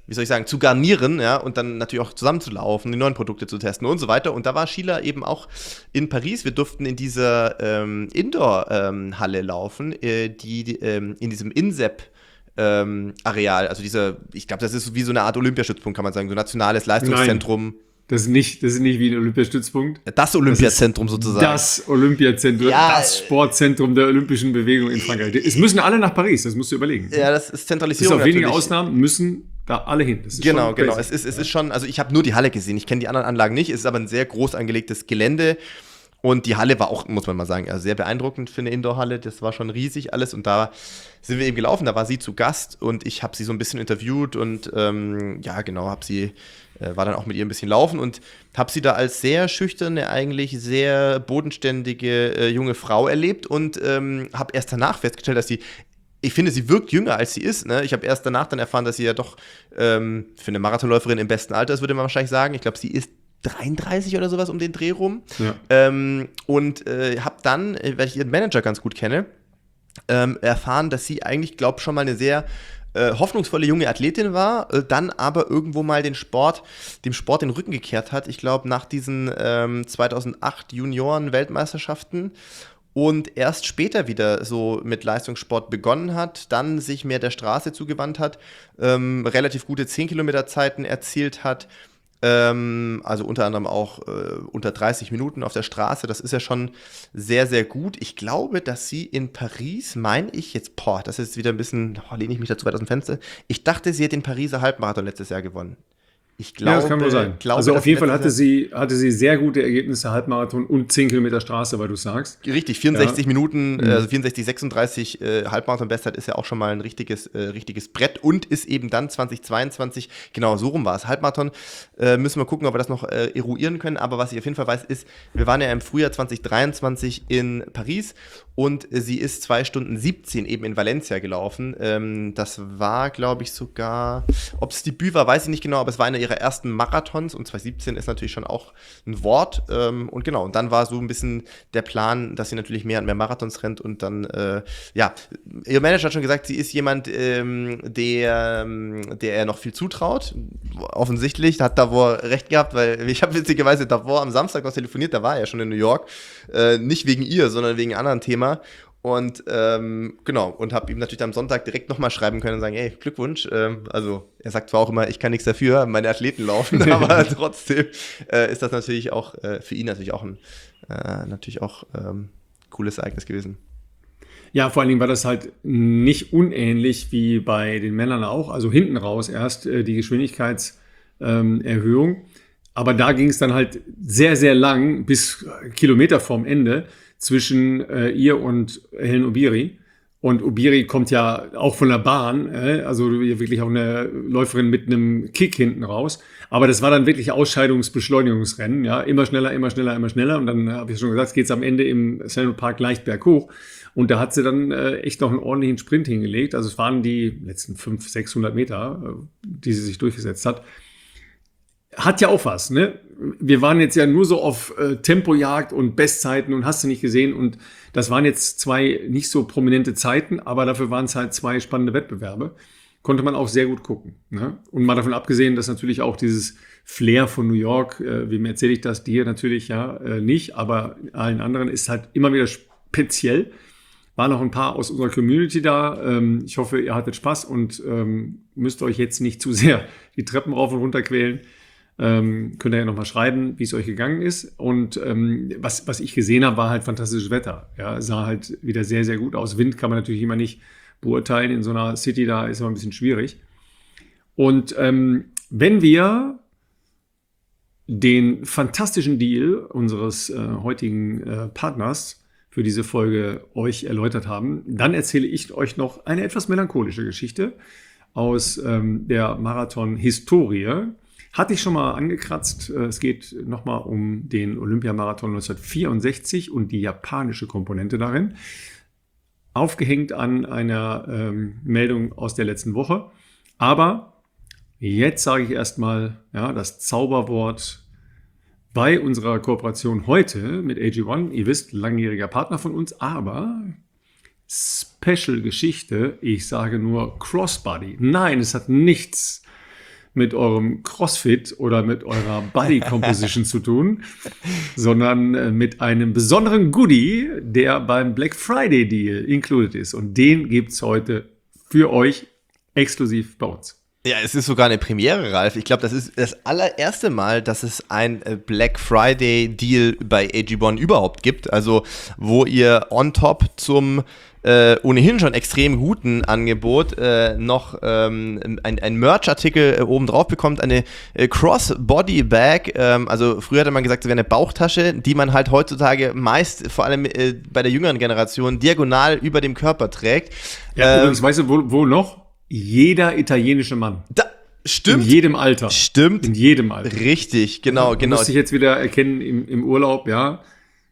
wie soll ich sagen, zu garnieren, ja, und dann natürlich auch zusammenzulaufen, die neuen Produkte zu testen und so weiter. Und da war Sheila eben auch in Paris. Wir durften in dieser ähm, Indoor-Halle ähm, laufen, äh, die, die ähm, in diesem INSEP ähm, Areal, also dieser, ich glaube, das ist wie so eine Art Olympiastützpunkt, kann man sagen, so ein nationales Leistungszentrum. Nein. Das ist nicht, das ist nicht wie ein Olympiastützpunkt. Das Olympiazentrum das sozusagen. Das Olympiazentrum, ja, das Sportzentrum der olympischen Bewegung in Frankreich. Es müssen alle nach Paris, das musst du überlegen. Ja, das ist Zentralisierung. Bis auf wenige Ausnahmen müssen da alle hin. Das ist genau, genau. Es ist, es ist schon, also ich habe nur die Halle gesehen, ich kenne die anderen Anlagen nicht, es ist aber ein sehr groß angelegtes Gelände. Und die Halle war auch, muss man mal sagen, also sehr beeindruckend für eine Indoor-Halle. Das war schon riesig alles. Und da sind wir eben gelaufen, da war sie zu Gast und ich habe sie so ein bisschen interviewt und ähm, ja, genau, habe sie, äh, war dann auch mit ihr ein bisschen laufen und habe sie da als sehr schüchterne, eigentlich sehr bodenständige äh, junge Frau erlebt und ähm, habe erst danach festgestellt, dass sie, ich finde, sie wirkt jünger, als sie ist. Ne? Ich habe erst danach dann erfahren, dass sie ja doch ähm, für eine Marathonläuferin im besten Alter ist, würde man wahrscheinlich sagen. Ich glaube, sie ist dreiunddreißig oder sowas um den Dreh rum. Ja. Ähm, und äh, habe dann, weil ich ihren Manager ganz gut kenne, ähm, erfahren, dass sie eigentlich, glaube schon mal eine sehr äh, hoffnungsvolle junge Athletin war, äh, dann aber irgendwo mal den Sport, dem Sport den Rücken gekehrt hat. Ich glaube, nach diesen ähm, zweitausendacht Junioren-Weltmeisterschaften und erst später wieder so mit Leistungssport begonnen hat, dann sich mehr der Straße zugewandt hat, ähm, relativ gute zehn Kilometer Zeiten erzielt hat, Ähm, also unter anderem auch äh, unter dreißig Minuten auf der Straße. Das ist ja schon sehr, sehr gut. Ich glaube, dass sie in Paris, meine ich jetzt, boah, das ist wieder ein bisschen, oh, lehne ich mich dazu weit aus dem Fenster. Ich dachte, sie hätte den Pariser Halbmarathon letztes Jahr gewonnen. Ich glaube, ja, das kann wohl sein. Glaube, also auf jeden Fall hatte sie, hatte sie sehr gute Ergebnisse, Halbmarathon und zehn Kilometer Straße, weil du sagst. Richtig, vierundsechzig ja. Minuten, mhm. also vierundsechzig sechsunddreißig äh, Halbmarathon-Bestzeit ist ja auch schon mal ein richtiges, äh, richtiges Brett und ist eben dann zweitausendzweiundzwanzig, genau so rum war es. Halbmarathon, äh, müssen wir gucken, ob wir das noch äh, eruieren können, aber was ich auf jeden Fall weiß, ist, wir waren ja im Frühjahr zweitausenddreiundzwanzig in Paris und sie ist zwei Stunden siebzehn eben in Valencia gelaufen. Ähm, das war, glaube ich, sogar, ob es Debüt war, weiß ich nicht genau, aber es war einer ihrer ersten Marathons und zwanzig siebzehn ist natürlich schon auch ein Wort. Ähm, und genau, und dann war so ein bisschen der Plan, dass sie natürlich mehr und mehr Marathons rennt und dann, äh, ja, ihr Manager hat schon gesagt, sie ist jemand, ähm, der, der er noch viel zutraut. Offensichtlich, hat Davor recht gehabt, weil ich habe witzigerweise Davor am Samstag noch telefoniert, da war er ja schon in New York. Äh, nicht wegen ihr, sondern wegen einem anderen Thema. Und ähm, genau, und habe ihm natürlich am Sonntag direkt nochmal schreiben können und sagen, ey, Glückwunsch. Ähm, also er sagt zwar auch immer, ich kann nichts dafür, meine Athleten laufen, aber trotzdem äh, ist das natürlich auch äh, für ihn natürlich auch ein äh, natürlich auch ähm, cooles Ereignis gewesen. Ja, vor allen Dingen war das halt nicht unähnlich wie bei den Männern auch, also hinten raus erst äh, die Geschwindigkeitserhöhung. Ähm, aber da ging es dann halt sehr, sehr lang, bis Kilometer vorm Ende, zwischen äh, ihr und Hellen Obiri. Und Obiri kommt ja auch von der Bahn, äh, also wirklich auch eine Läuferin mit einem Kick hinten raus. Aber das war dann wirklich Ausscheidungsbeschleunigungsrennen, ja, immer schneller, immer schneller, immer schneller. Und dann habe ich schon gesagt, geht es am Ende im Central Park leicht berghoch. Und da hat sie dann äh, echt noch einen ordentlichen Sprint hingelegt. Also es waren die letzten fünfhundert, sechshundert Meter, äh, die sie sich durchgesetzt hat. Hat ja auch was, ne? Wir waren jetzt ja nur so auf äh, Tempojagd und Bestzeiten und hast du nicht gesehen. Und das waren jetzt zwei nicht so prominente Zeiten, aber dafür waren es halt zwei spannende Wettbewerbe. Konnte man auch sehr gut gucken, ne? Und mal davon abgesehen, dass natürlich auch dieses Flair von New York, äh, wem erzähle ich das, dir natürlich ja äh, nicht, aber allen anderen ist halt immer wieder speziell. Waren noch ein paar aus unserer Community da. Ähm, ich hoffe, ihr hattet Spaß und ähm, müsst euch jetzt nicht zu sehr die Treppen rauf und runter quälen. Ähm, könnt ihr ja nochmal schreiben, wie es euch gegangen ist. Und ähm, was, was ich gesehen habe, war halt fantastisches Wetter. Ja, sah halt wieder sehr, sehr gut aus. Wind kann man natürlich immer nicht beurteilen. In so einer City, da ist immer ein bisschen schwierig. Und ähm, wenn wir den fantastischen Deal unseres äh, heutigen äh, Partners für diese Folge euch erläutert haben, dann erzähle ich euch noch eine etwas melancholische Geschichte aus ähm, der Marathon-Historie. Hatte ich schon mal angekratzt. Es geht nochmal um den Olympiamarathon neunzehnhundertvierundsechzig und die japanische Komponente darin. Aufgehängt an einer ähm, Meldung aus der letzten Woche. Aber jetzt sage ich erstmal ja, das Zauberwort bei unserer Kooperation heute mit A G eins. Ihr wisst, langjähriger Partner von uns, aber Special Geschichte. Ich sage nur Crossbody. Nein, es hat nichts mit eurem CrossFit oder mit eurer Body Composition zu tun, sondern äh, mit einem besonderen Goodie, der beim Black Friday Deal included ist. Und den gibt's heute für euch exklusiv bei uns. Ja, es ist sogar eine Premiere, Ralf. Ich glaube, das ist das allererste Mal, dass es ein Black Friday Deal bei A G eins überhaupt gibt. Also, wo ihr on top zum äh, ohnehin schon extrem guten Angebot äh, noch ähm, ein, ein Merch-Artikel äh, oben drauf bekommt, eine äh, Cross-Body-Bag. Ähm, also, früher hatte man gesagt, es wäre eine Bauchtasche, die man halt heutzutage meist, vor allem äh, bei der jüngeren Generation, diagonal über dem Körper trägt. Ja, ähm, übrigens, weißt du, wo, wo noch? Jeder italienische Mann. Da, stimmt. In jedem Alter. Stimmt. In jedem Alter. Richtig, genau, genau. Musste ich jetzt wieder erkennen im, im Urlaub, ja.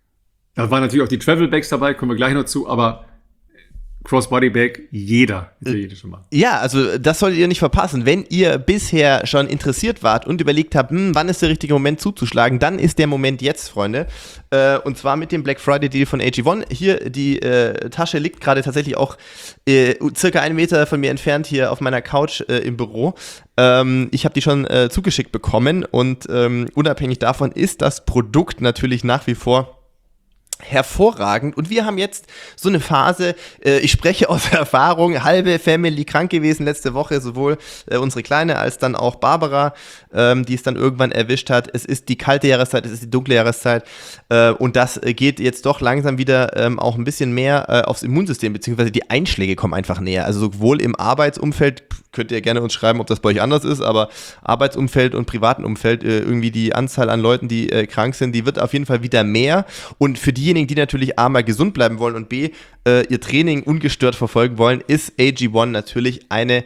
Da waren natürlich auch die Travel Bags dabei, kommen wir gleich noch zu, aber Crossbody Bag, jeder italienische Mann. Ja, also das solltet ihr nicht verpassen. Wenn ihr bisher schon interessiert wart und überlegt habt, hm, wann ist der richtige Moment zuzuschlagen, dann ist der Moment jetzt, Freunde. Äh, und zwar mit dem Black Friday Deal von A G eins. Hier, die äh, Tasche liegt gerade tatsächlich auch äh, circa einen Meter von mir entfernt hier auf meiner Couch äh, im Büro. Ähm, ich habe die schon äh, zugeschickt bekommen und ähm, unabhängig davon ist das Produkt natürlich nach wie vor hervorragend. Und wir haben jetzt so eine Phase, äh, ich spreche aus Erfahrung, halbe Family krank gewesen letzte Woche, sowohl äh, unsere Kleine als dann auch Barbara, ähm, die es dann irgendwann erwischt hat. Es ist die kalte Jahreszeit, es ist die dunkle Jahreszeit äh, und das äh, geht jetzt doch langsam wieder ähm, auch ein bisschen mehr äh, aufs Immunsystem, beziehungsweise die Einschläge kommen einfach näher. Also sowohl im Arbeitsumfeld, könnt ihr gerne uns schreiben, ob das bei euch anders ist, aber Arbeitsumfeld und privaten Umfeld, äh, irgendwie die Anzahl an Leuten, die äh, krank sind, die wird auf jeden Fall wieder mehr. Und für diejenigen, die natürlich A, mal gesund bleiben wollen und B, äh, ihr Training ungestört verfolgen wollen, ist A G eins natürlich eine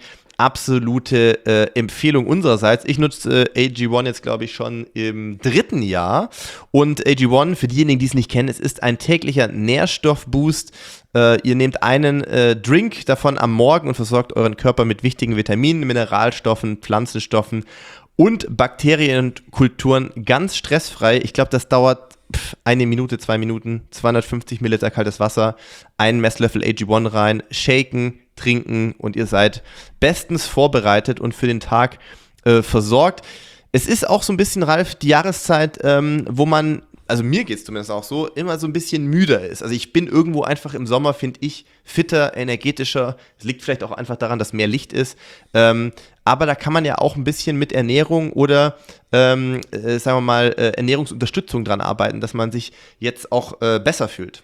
absolute äh, Empfehlung unsererseits. Ich nutze äh, A G eins jetzt, glaube ich, schon im dritten Jahr. Und A G eins, für diejenigen, die es nicht kennen, es ist ein täglicher Nährstoffboost. Äh, ihr nehmt einen äh, Drink davon am Morgen und versorgt euren Körper mit wichtigen Vitaminen, Mineralstoffen, Pflanzenstoffen und Bakterienkulturen ganz stressfrei. Ich glaube, das dauert pff, eine Minute, zwei Minuten, zweihundertfünfzig Milliliter kaltes Wasser, einen Messlöffel A G eins rein, shaken, trinken und ihr seid bestens vorbereitet und für den Tag äh, versorgt. Es ist auch so ein bisschen, Ralf, die Jahreszeit, ähm, wo man, also mir geht es zumindest auch so, immer so ein bisschen müder ist. Also ich bin irgendwo einfach im Sommer, finde ich, fitter, energetischer. Es liegt vielleicht auch einfach daran, dass mehr Licht ist. Ähm, aber da kann man ja auch ein bisschen mit Ernährung oder, ähm, äh, sagen wir mal, äh, Ernährungsunterstützung dran arbeiten, dass man sich jetzt auch äh, besser fühlt.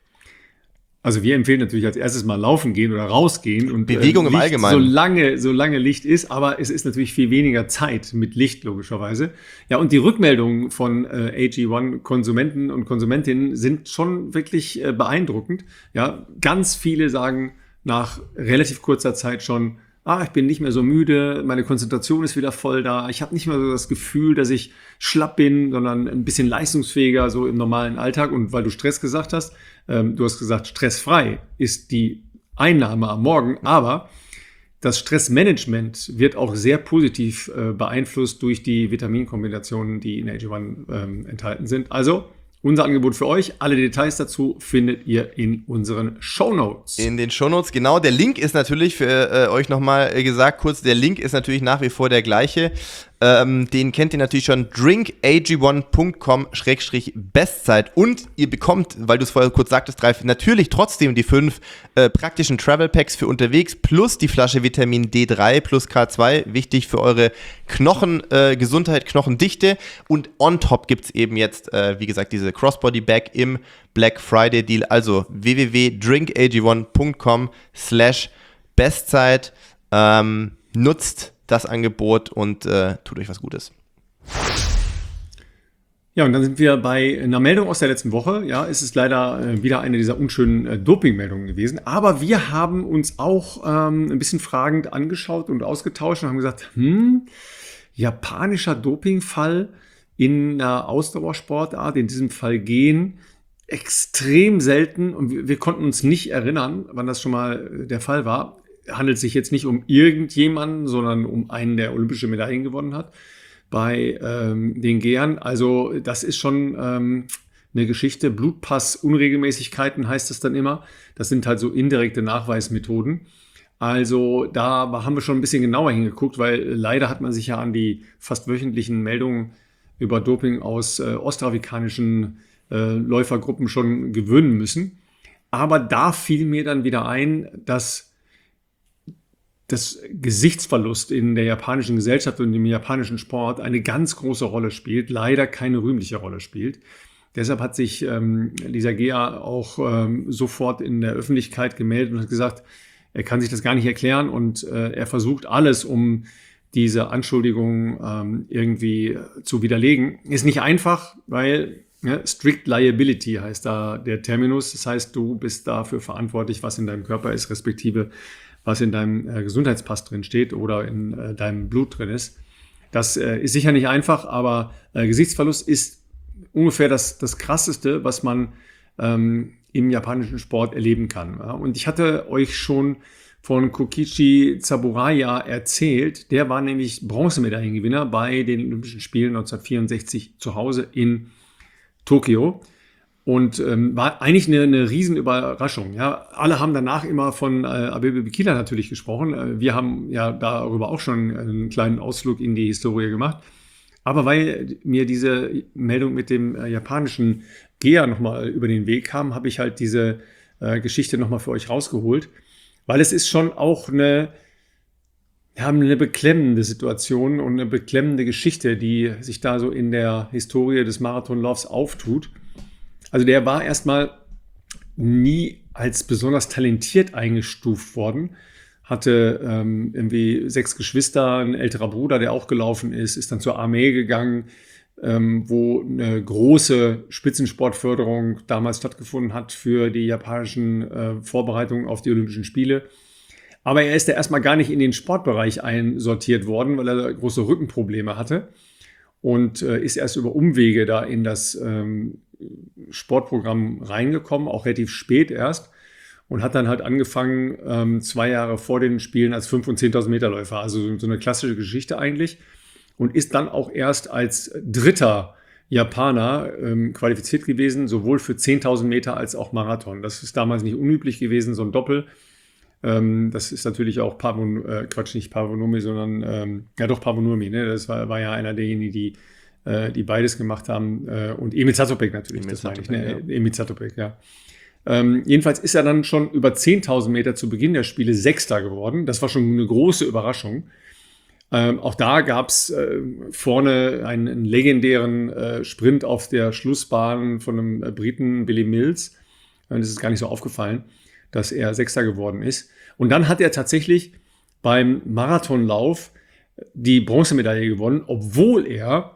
Also wir empfehlen natürlich als erstes mal laufen gehen oder rausgehen und Bewegung äh, im Licht, Allgemeinen. Solange, solange Licht ist, aber es ist natürlich viel weniger Zeit mit Licht, logischerweise. Ja, und die Rückmeldungen von äh, A G eins Konsumenten und Konsumentinnen sind schon wirklich äh, beeindruckend. Ja, ganz viele sagen nach relativ kurzer Zeit schon, ah, ich bin nicht mehr so müde, meine Konzentration ist wieder voll da, ich habe nicht mehr so das Gefühl, dass ich schlapp bin, sondern ein bisschen leistungsfähiger so im normalen Alltag. Und weil du Stress gesagt hast, ähm, du hast gesagt, stressfrei ist die Einnahme am Morgen, aber das Stressmanagement wird auch sehr positiv äh, beeinflusst durch die Vitaminkombinationen, die in A G eins ähm, enthalten sind. Also unser Angebot für euch. Alle Details dazu findet ihr in unseren Shownotes. In den Shownotes, genau. Der Link ist natürlich für äh, euch nochmal äh, gesagt, kurz, der Link ist natürlich nach wie vor der gleiche. Ähm, den kennt ihr natürlich schon, drink a g one punkt com slash bestzeit. Und ihr bekommt, weil du es vorher kurz sagtest, Ralf, natürlich trotzdem die fünf äh, praktischen Travel Packs für unterwegs plus die Flasche Vitamin D drei plus K zwei, wichtig für eure Knochengesundheit, äh, Knochendichte. Und on top gibt es eben jetzt, äh, wie gesagt, diese Crossbody Bag im Black Friday Deal. Also w w w punkt drink a g one punkt com slash bestzeit. Ähm, nutzt das Angebot und äh, tut euch was Gutes. Ja, und dann sind wir bei einer Meldung aus der letzten Woche. Ja, es ist leider äh, wieder eine dieser unschönen äh, Doping-Meldungen gewesen. Aber wir haben uns auch ähm, ein bisschen fragend angeschaut und ausgetauscht und haben gesagt, hm, japanischer Dopingfall in einer Ausdauersportart, in diesem Fall Gehen, extrem selten. Und wir, wir konnten uns nicht erinnern, wann das schon mal der Fall war. Handelt sich jetzt nicht um irgendjemanden, sondern um einen, der olympische Medaillen gewonnen hat bei ähm, den Gehern. Also das ist schon ähm, eine Geschichte. Blutpass-Unregelmäßigkeiten heißt es dann immer. Das sind halt so indirekte Nachweismethoden. Also da haben wir schon ein bisschen genauer hingeguckt, weil leider hat man sich ja an die fast wöchentlichen Meldungen über Doping aus äh, ostafrikanischen äh, Läufergruppen schon gewöhnen müssen. Aber da fiel mir dann wieder ein, dass das Gesichtsverlust in der japanischen Gesellschaft und im japanischen Sport eine ganz große Rolle spielt, leider keine rühmliche Rolle spielt. Deshalb hat sich ähm, Lisa Gea auch ähm, sofort in der Öffentlichkeit gemeldet und hat gesagt, er kann sich das gar nicht erklären und äh, er versucht alles, um diese Anschuldigungen ähm, irgendwie zu widerlegen. Ist nicht einfach, weil ja, Strict Liability heißt da der Terminus. Das heißt, du bist dafür verantwortlich, was in deinem Körper ist, respektive was in deinem äh, Gesundheitspass drin steht oder in äh, deinem Blut drin ist. Das äh, ist sicher nicht einfach, aber äh, Gesichtsverlust ist ungefähr das, das Krasseste, was man ähm, im japanischen Sport erleben kann. Ja? Und ich hatte euch schon von Kokichi Tsaburaya erzählt. Der war nämlich Bronzemedaillengewinner bei den Olympischen Spielen neunzehnhundertvierundsechzig zu Hause in Tokio. Und ähm, war eigentlich eine, eine Riesenüberraschung. Ja? Alle haben danach immer von äh, Abebe Bikila natürlich gesprochen. Äh, wir haben ja darüber auch schon einen kleinen Ausflug in die Historie gemacht. Aber weil mir diese Meldung mit dem äh, japanischen Gea nochmal über den Weg kam, habe ich halt diese äh, Geschichte nochmal für euch rausgeholt. Weil es ist schon auch eine, ja, eine beklemmende Situation und eine beklemmende Geschichte, die sich da so in der Historie des Marathonlaufs auftut. Also der war erstmal nie als besonders talentiert eingestuft worden, hatte ähm, irgendwie sechs Geschwister, ein älterer Bruder, der auch gelaufen ist, ist dann zur Armee gegangen, ähm, wo eine große Spitzensportförderung damals stattgefunden hat für die japanischen äh, Vorbereitungen auf die Olympischen Spiele. Aber er ist ja erstmal gar nicht in den Sportbereich einsortiert worden, weil er große Rückenprobleme hatte und äh, ist erst über Umwege da in das ähm, Sportprogramm reingekommen, auch relativ spät erst, und hat dann halt angefangen, ähm, zwei Jahre vor den Spielen als fünf- und zehntausend Meter Läufer, also so eine klassische Geschichte eigentlich, und ist dann auch erst als dritter Japaner ähm, qualifiziert gewesen, sowohl für zehntausend Meter als auch Marathon. Das ist damals nicht unüblich gewesen, so ein Doppel. Ähm, das ist natürlich auch Pavon, äh, Quatsch, nicht Pavonurmi, sondern ähm, ja doch Pavonurmi, ne? Das war, war ja einer derjenigen, die die beides gemacht haben, und Emil Zatopek natürlich, Emil das meine ich, ne? Ja. Emil Zatopek, ja. Ähm, jedenfalls ist er dann schon über zehntausend Meter zu Beginn der Spiele Sechster geworden. Das war schon eine große Überraschung. Ähm, auch da gab es äh, vorne einen, einen legendären äh, Sprint auf der Schlussbahn von einem äh, Briten, Billy Mills. Und es ist gar nicht so aufgefallen, dass er Sechster geworden ist. Und dann hat er tatsächlich beim Marathonlauf die Bronzemedaille gewonnen, obwohl er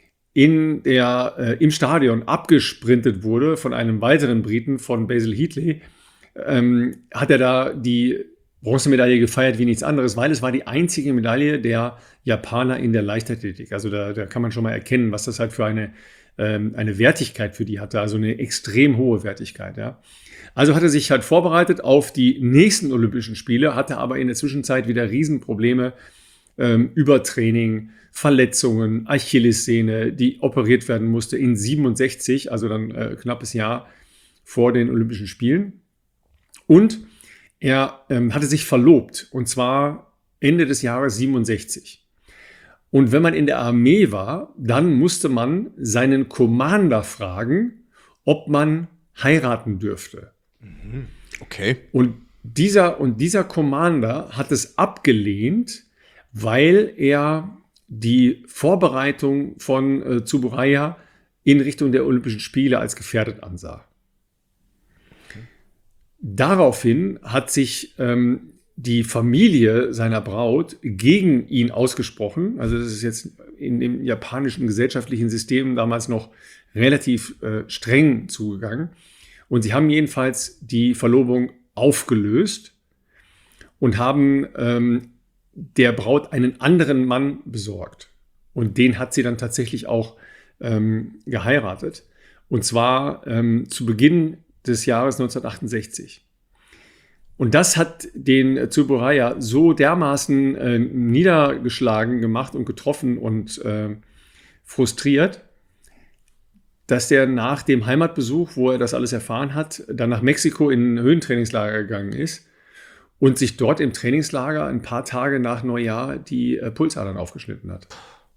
in der, äh, im Stadion abgesprintet wurde von einem weiteren Briten, von Basil Heatley, ähm, hat er da die Bronzemedaille gefeiert wie nichts anderes, weil es war die einzige Medaille der Japaner in der Leichtathletik. Also da, da kann man schon mal erkennen, was das halt für eine, ähm, eine Wertigkeit für die hatte, also eine extrem hohe Wertigkeit. Ja. Also hat er sich halt vorbereitet auf die nächsten Olympischen Spiele, hatte aber in der Zwischenzeit wieder Riesenprobleme, ähm, Übertraining, Verletzungen, Achillessehne, die operiert werden musste in siebenundsechzig, also dann äh, knappes Jahr vor den Olympischen Spielen. Und er ähm, hatte sich verlobt, und zwar Ende des Jahres siebenundsechzig. Und wenn man in der Armee war, dann musste man seinen Commander fragen, ob man heiraten dürfte. Okay. Und dieser, und dieser Commander hat es abgelehnt, weil er die Vorbereitung von äh, Tsuburaya in Richtung der Olympischen Spiele als gefährdet ansah. Okay. Daraufhin hat sich ähm, die Familie seiner Braut gegen ihn ausgesprochen. Also das ist jetzt in dem japanischen gesellschaftlichen System damals noch relativ äh, streng zugegangen. Und sie haben jedenfalls die Verlobung aufgelöst und haben ähm, der Braut einen anderen Mann besorgt. Und den hat sie dann tatsächlich auch ähm, geheiratet. Und zwar ähm, zu Beginn des Jahres neunzehnhundertachtundsechzig. Und das hat den Tsuburaya so dermaßen äh, niedergeschlagen gemacht und getroffen und äh, frustriert, dass der nach dem Heimatbesuch, wo er das alles erfahren hat, dann nach Mexiko in ein Höhentrainingslager gegangen ist und sich dort im Trainingslager ein paar Tage nach Neujahr die äh, Pulsadern aufgeschnitten hat.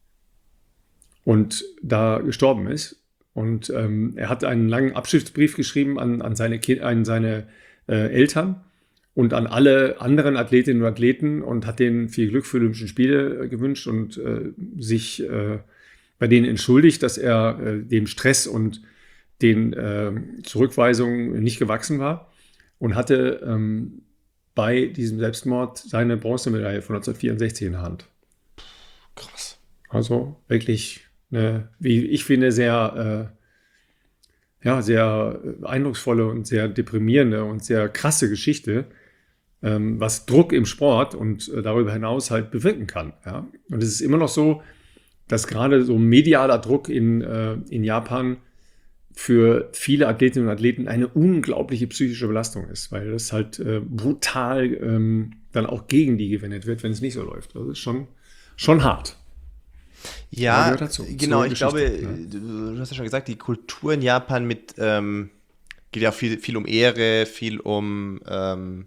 Und da gestorben ist. Und ähm, er hat einen langen Abschiedsbrief geschrieben an, an seine, Ki- an seine äh, Eltern und an alle anderen Athletinnen und Athleten und hat denen viel Glück für die Olympischen Spiele äh, gewünscht und äh, sich äh, bei denen entschuldigt, dass er äh, dem Stress und den äh, Zurückweisungen nicht gewachsen war und hatte ähm, bei diesem Selbstmord seine Bronzemedaille von neunzehnhundertvierundsechzig in der Hand. Krass. Also wirklich eine, wie ich finde, sehr, äh, ja, sehr eindrucksvolle und sehr deprimierende und sehr krasse Geschichte, ähm, was Druck im Sport und äh, darüber hinaus halt bewirken kann. Ja? Und es ist immer noch so, dass gerade so medialer Druck in, äh, in Japan für viele Athletinnen und Athleten eine unglaubliche psychische Belastung ist, weil das halt äh, brutal ähm, dann auch gegen die gewendet wird, wenn es nicht so läuft. Das ist schon, schon hart. Ja, dazu, genau, ich Geschichte, glaube, ja. du, du hast ja schon gesagt, die Kultur in Japan mit, ähm, geht ja viel, viel um Ehre, viel um ähm,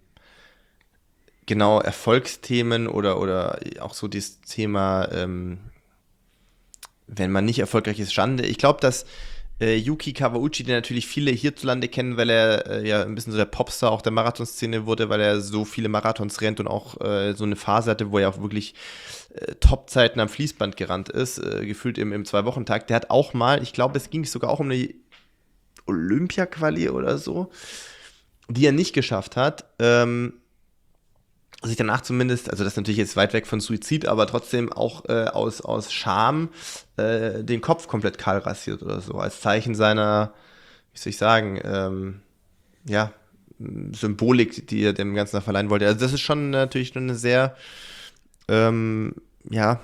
genau Erfolgsthemen oder, oder auch so das Thema, ähm, wenn man nicht erfolgreich ist, Schande. Ich glaube, dass äh, Yuki Kawauchi, den natürlich viele hierzulande kennen, weil er äh, ja ein bisschen so der Popstar auch der Marathonszene wurde, weil er so viele Marathons rennt und auch äh, so eine Phase hatte, wo er auch wirklich äh, Top-Zeiten am Fließband gerannt ist, äh, gefühlt im, im Zwei-Wochen-Tag. Der hat auch mal, ich glaube, es ging sogar auch um eine Olympia-Quali oder so, die er nicht geschafft hat, ähm, sich danach zumindest, also das ist natürlich jetzt weit weg von Suizid, aber trotzdem auch äh, aus, aus Scham äh, den Kopf komplett kahl rasiert oder so, als Zeichen seiner, wie soll ich sagen, ähm, ja, Symbolik, die er dem Ganzen verleihen wollte. Also das ist schon natürlich eine sehr, ähm, ja,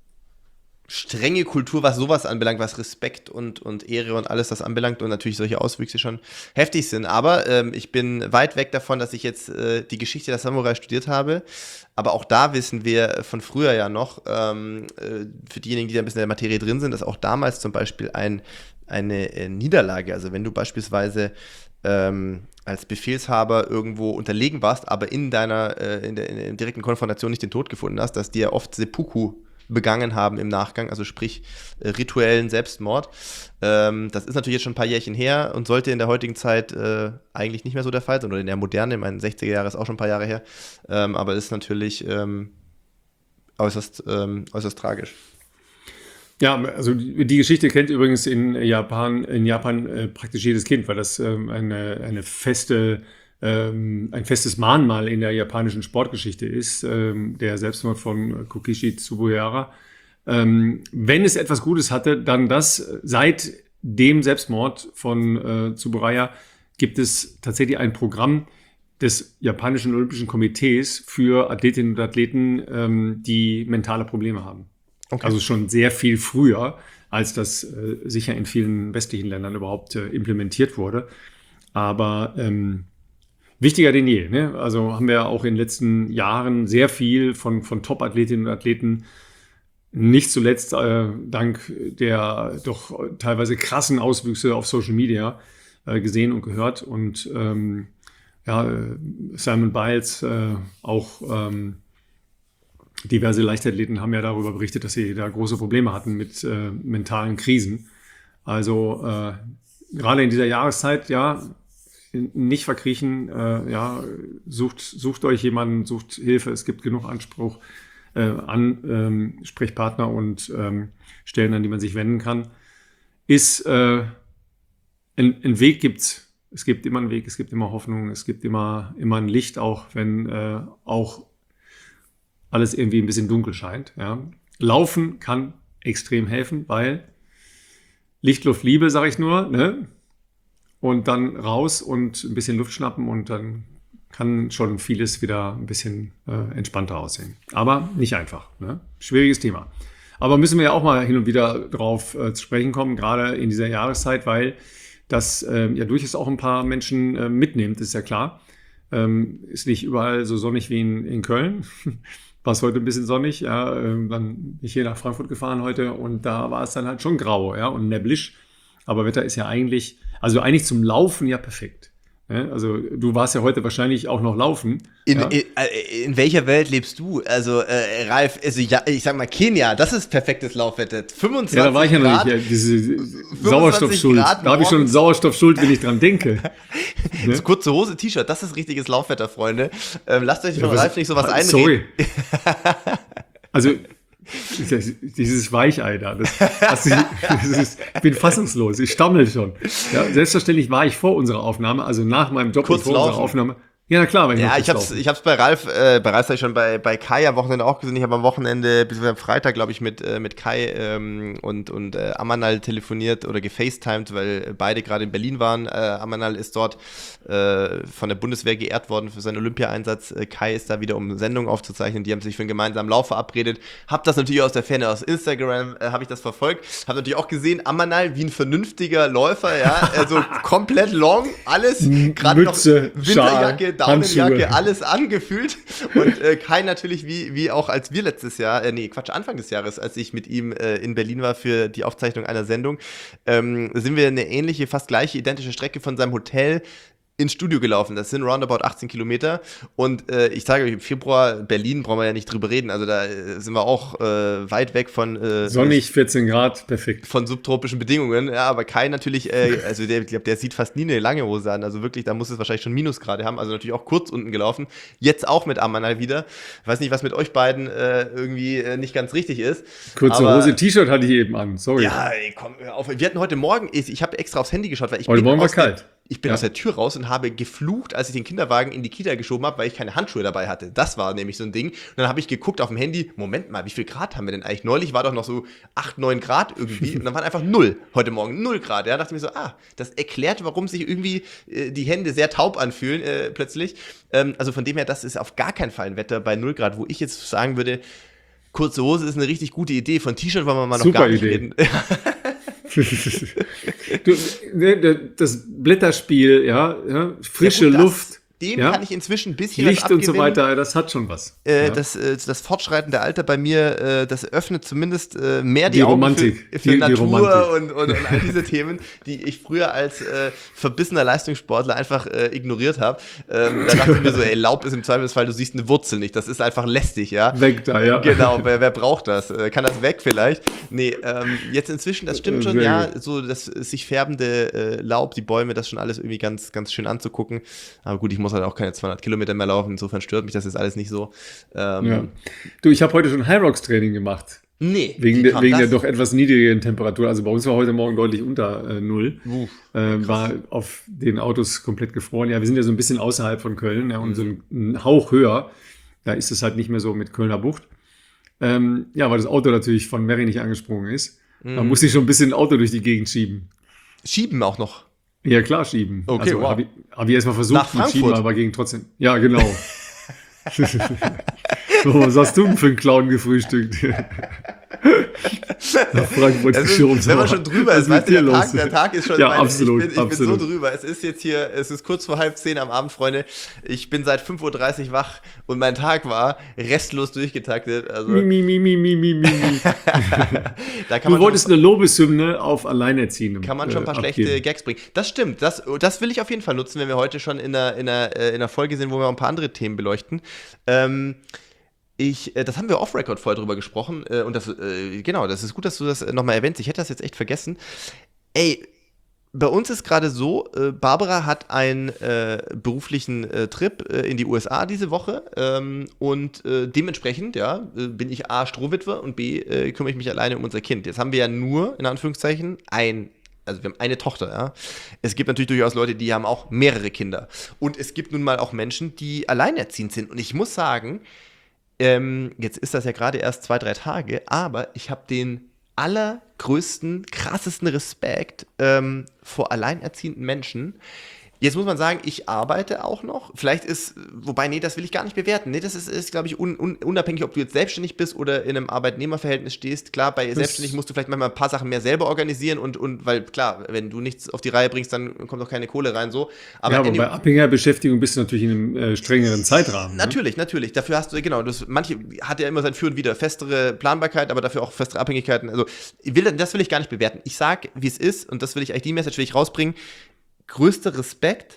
strenge Kultur, was sowas anbelangt, was Respekt und, und Ehre und alles das anbelangt und natürlich solche Auswüchse schon heftig sind. Aber ähm, ich bin weit weg davon, dass ich jetzt äh, die Geschichte der Samurai studiert habe. Aber auch da wissen wir von früher ja noch, ähm, äh, für diejenigen, die da ein bisschen in der Materie drin sind, dass auch damals zum Beispiel ein, eine äh, Niederlage, also wenn du beispielsweise ähm, als Befehlshaber irgendwo unterlegen warst, aber in deiner äh, in der, in der direkten Konfrontation nicht den Tod gefunden hast, dass dir oft Seppuku begangen haben im Nachgang, also sprich äh, rituellen Selbstmord. Ähm, das ist natürlich jetzt schon ein paar Jährchen her und sollte in der heutigen Zeit äh, eigentlich nicht mehr so der Fall sein, oder in der Moderne, ich meine, sechziger Jahre ist auch schon ein paar Jahre her, ähm, aber ist natürlich ähm, äußerst, ähm, äußerst tragisch. Ja, also die die Geschichte kennt übrigens in Japan, in Japan äh, praktisch jedes Kind, weil das ähm, eine, eine feste, ähm, ein festes Mahnmal in der japanischen Sportgeschichte ist, ähm, der Selbstmord von Kokishi Tsubuyara. Ähm, wenn es etwas Gutes hatte, dann das. Seit dem Selbstmord von äh, Tsuburaya gibt es tatsächlich ein Programm des japanischen Olympischen Komitees für Athletinnen und Athleten, ähm, die mentale Probleme haben. Okay. Also schon sehr viel früher, als das äh, sicher in vielen westlichen Ländern überhaupt äh, implementiert wurde. Aber ähm, wichtiger denn je. Ne? Also haben wir auch in den letzten Jahren sehr viel von, von Top-Athletinnen und Athleten, nicht zuletzt äh, dank der doch teilweise krassen Auswüchse auf Social Media äh, gesehen und gehört. Und ähm, ja, Simon Biles, äh, auch ähm, diverse Leichtathleten haben ja darüber berichtet, dass sie da große Probleme hatten mit äh, mentalen Krisen. Also äh, gerade in dieser Jahreszeit, ja, nicht verkriechen, äh, ja, sucht, sucht euch jemanden, sucht Hilfe, es gibt genug Anspruch äh, an ähm, Sprechpartner und ähm, Stellen, an die man sich wenden kann. Ist äh, ein, ein Weg gibt's. Es gibt immer einen Weg, es gibt immer Hoffnung, es gibt immer, immer ein Licht, auch wenn äh, auch alles irgendwie ein bisschen dunkel scheint. Ja. Laufen kann extrem helfen, weil Licht, Luft, Liebe, sage ich nur, ne? Und dann raus und ein bisschen Luft schnappen und dann kann schon vieles wieder ein bisschen äh, entspannter aussehen. Aber nicht einfach. Ne? Schwieriges Thema. Aber müssen wir ja auch mal hin und wieder drauf äh, zu sprechen kommen, gerade in dieser Jahreszeit, weil das äh, ja durchaus auch ein paar Menschen äh, mitnimmt, ist ja klar. Ähm, ist nicht überall so sonnig wie in, in Köln. War es heute ein bisschen sonnig. Ja, ähm, dann bin ich hier nach Frankfurt gefahren heute und da war es dann halt schon grau, ja, und neblig. Aber Wetter ist ja eigentlich, also eigentlich zum Laufen ja perfekt. Ja, also du warst ja heute wahrscheinlich auch noch laufen. In, ja? in, in welcher Welt lebst du? Also, äh, Ralf, also ja, ich sag mal, Kenia, das ist perfektes Laufwetter. fünfundzwanzig Ja, da war ich ja noch Grad, nicht. Ja, diese Sauerstoffschuld. Da habe ich schon Sauerstoffschuld, wenn ich dran denke. Ne? Kurze Hose, T-Shirt, das ist richtiges Laufwetter, Freunde. Ähm, lasst euch von ja, Ralf nicht sowas einreden. Sorry. Also, dieses Weichei da, das, das ist, ich bin fassungslos, ich stammel schon. Ja, selbstverständlich war ich vor unserer Aufnahme, also nach meinem Job kurz vor laufen. unserer Aufnahme. Ja, na klar. Wenn ja, ich hab's, ich hab's bei Ralf, äh, bei Ralf habe ich schon bei, bei Kai am Wochenende auch gesehen. Ich habe am Wochenende, bis am Freitag, glaube ich, mit, äh, mit Kai ähm, und, und äh, Amanal telefoniert oder gefacetimed, weil beide gerade in Berlin waren. Äh, Amanal ist dort äh, von der Bundeswehr geehrt worden für seinen Olympia-Einsatz. Äh, Kai ist da wieder, um Sendungen aufzuzeichnen. Die haben sich für einen gemeinsamen Lauf verabredet. Hab das natürlich aus der Ferne, aus Instagram, äh, habe ich das verfolgt. Hab natürlich auch gesehen, Amanal wie ein vernünftiger Läufer, ja, also komplett long, alles, gerade noch Winterjacke, Daunenjacke, alles angefühlt. Und äh, Kai natürlich, wie, wie auch als wir letztes Jahr, äh, nee, Quatsch, Anfang des Jahres, als ich mit ihm äh, in Berlin war für die Aufzeichnung einer Sendung, ähm, sind wir eine ähnliche, fast gleiche, identische Strecke von seinem Hotel ins Studio gelaufen. Das sind roundabout achtzehn Kilometer. Und äh, ich sage euch, im Februar, Berlin, brauchen wir ja nicht drüber reden. Also da äh, sind wir auch äh, weit weg von äh, sonnig, vierzehn Grad, perfekt. Von subtropischen Bedingungen. Ja, aber Kai natürlich, äh, also der, ich glaube, der sieht fast nie eine lange Hose an. Also wirklich, da muss es wahrscheinlich schon Minusgrade haben. Also natürlich auch kurz unten gelaufen. Jetzt auch mit Amanal wieder. Ich weiß nicht, was mit euch beiden äh, irgendwie äh, nicht ganz richtig ist. Kurze aber, Hose, T-Shirt hatte ich eben an. Sorry. Ja, ey, komm, hör auf. Wir hatten heute Morgen, ich, ich habe extra aufs Handy geschaut, weil ich heute bin Morgen war kalt. Der, ich bin ja. aus der Tür raus und habe geflucht, als ich den Kinderwagen in die Kita geschoben habe, weil ich keine Handschuhe dabei hatte. Das war nämlich so ein Ding. Und dann habe ich geguckt auf dem Handy, Moment mal, wie viel Grad haben wir denn eigentlich? Neulich war doch noch so acht, neun Grad irgendwie und dann waren einfach null. Heute Morgen null Grad. Ja, da dachte ich mir so, ah, das erklärt, warum sich irgendwie äh, die Hände sehr taub anfühlen äh, plötzlich. Ähm, also von dem her, das ist auf gar keinen Fall ein Wetter bei null Grad, wo ich jetzt sagen würde, kurze Hose ist eine richtig gute Idee. Von T-Shirt wollen wir mal noch Super gar nicht Idee. reden. du, das Blätterspiel, ja, ja frische ja, gut, Luft. Das, dem ja? kann ich inzwischen ein bisschen Licht was und so weiter, das hat schon was. Äh, ja. das, äh, das fortschreitende Alter bei mir, äh, das öffnet zumindest äh, mehr die, die Augen Romantik. für, für die, Natur die Romantik. Und, und, und all diese Themen, die ich früher als äh, verbissener Leistungssportler einfach äh, ignoriert habe. Ähm, da dachte ich mir so, ey, Laub ist im Zweifelsfall, du siehst eine Wurzel nicht, das ist einfach lästig, ja. Weg da, ja. Genau, wer, wer braucht das? Äh, kann das weg vielleicht? Nee, ähm, jetzt inzwischen, das stimmt schon, ja, so das sich färbende äh, Laub, die Bäume, das schon alles irgendwie ganz, ganz schön anzugucken. Aber gut, ich muss halt auch keine zweihundert Kilometer mehr laufen, insofern stört mich das jetzt alles nicht so. Ähm, ja. Du, ich habe heute schon High-Rocks-Training gemacht. Nee. Wegen, de, wegen der doch etwas niedrigeren Temperatur. Also bei uns war heute Morgen deutlich unter äh, null. Uff, äh, war auf den Autos komplett gefroren. Ja, wir sind ja so ein bisschen außerhalb von Köln, ja, und mhm. so ein, ein Hauch höher. Da ist es halt nicht mehr so mit Kölner Bucht. Ähm, ja, weil das Auto natürlich von Mary nicht angesprungen ist. Mhm. Da musste ich schon ein bisschen ein Auto durch die Gegend schieben. Schieben auch noch? Ja, klar, schieben. Okay, also wow. habe ich, hab ich erstmal versucht mit Schieben, aber ging trotzdem. Ja, genau. So, was hast du denn für einen Clown gefrühstückt? Nach Frankfurt ist, wenn man schon drüber ist, weißt du, der Tag, der Tag ist schon, ja, meine, absolut, ich, bin, ich absolut. bin so drüber. Es ist jetzt hier, es ist kurz vor halb zehn am Abend, Freunde. Ich bin seit fünf Uhr dreißig wach und mein Tag war restlos durchgetaktet. Also mi, mi, mi, mi, mi, mi, mi. Da kann du man wolltest eine Lobeshymne auf Alleinerziehende. Kann man schon ein paar äh, schlechte Gags bringen. Das stimmt, das, das will ich auf jeden Fall nutzen, wenn wir heute schon in einer, in einer, in einer Folge sind, wo wir auch ein paar andere Themen beleuchten. Ähm, Ich, äh, das haben wir off-Record vorher drüber gesprochen äh, und das, äh, genau, das ist gut, dass du das nochmal erwähnst. Ich hätte das jetzt echt vergessen. Ey, bei uns ist gerade so, äh, Barbara hat einen äh, beruflichen äh, Trip äh, in die U S A diese Woche ähm, und äh, dementsprechend, ja, äh, bin ich A, Strohwitwe und B, äh, kümmere ich mich alleine um unser Kind. Jetzt haben wir ja nur, in Anführungszeichen, ein Also wir haben eine Tochter, ja. Es gibt natürlich durchaus Leute, die haben auch mehrere Kinder. Und es gibt nun mal auch Menschen, die alleinerziehend sind. Und ich muss sagen, Ähm, jetzt ist das ja gerade erst zwei, drei Tage, aber ich habe den allergrößten, krassesten Respekt ähm, vor alleinerziehenden Menschen. Jetzt muss man sagen, ich arbeite auch noch. Vielleicht ist, wobei, nee, das will ich gar nicht bewerten. Nee, das ist, ist glaube ich, un, un, unabhängig, ob du jetzt selbstständig bist oder in einem Arbeitnehmerverhältnis stehst. Klar, bei das selbstständig musst du vielleicht manchmal ein paar Sachen mehr selber organisieren und, und weil, klar, wenn du nichts auf die Reihe bringst, dann kommt auch keine Kohle rein, so. Aber, ja, aber bei Abhängerbeschäftigung bist du natürlich in einem äh, strengeren Zeitrahmen. Natürlich, ne? natürlich. Dafür hast du, genau, das, manche hat ja immer sein Für und Wider. Festere Planbarkeit, aber dafür auch festere Abhängigkeiten. Also, ich will, das will ich gar nicht bewerten. Ich sag, wie es ist und das will ich eigentlich, die Message will ich rausbringen. Größter Respekt,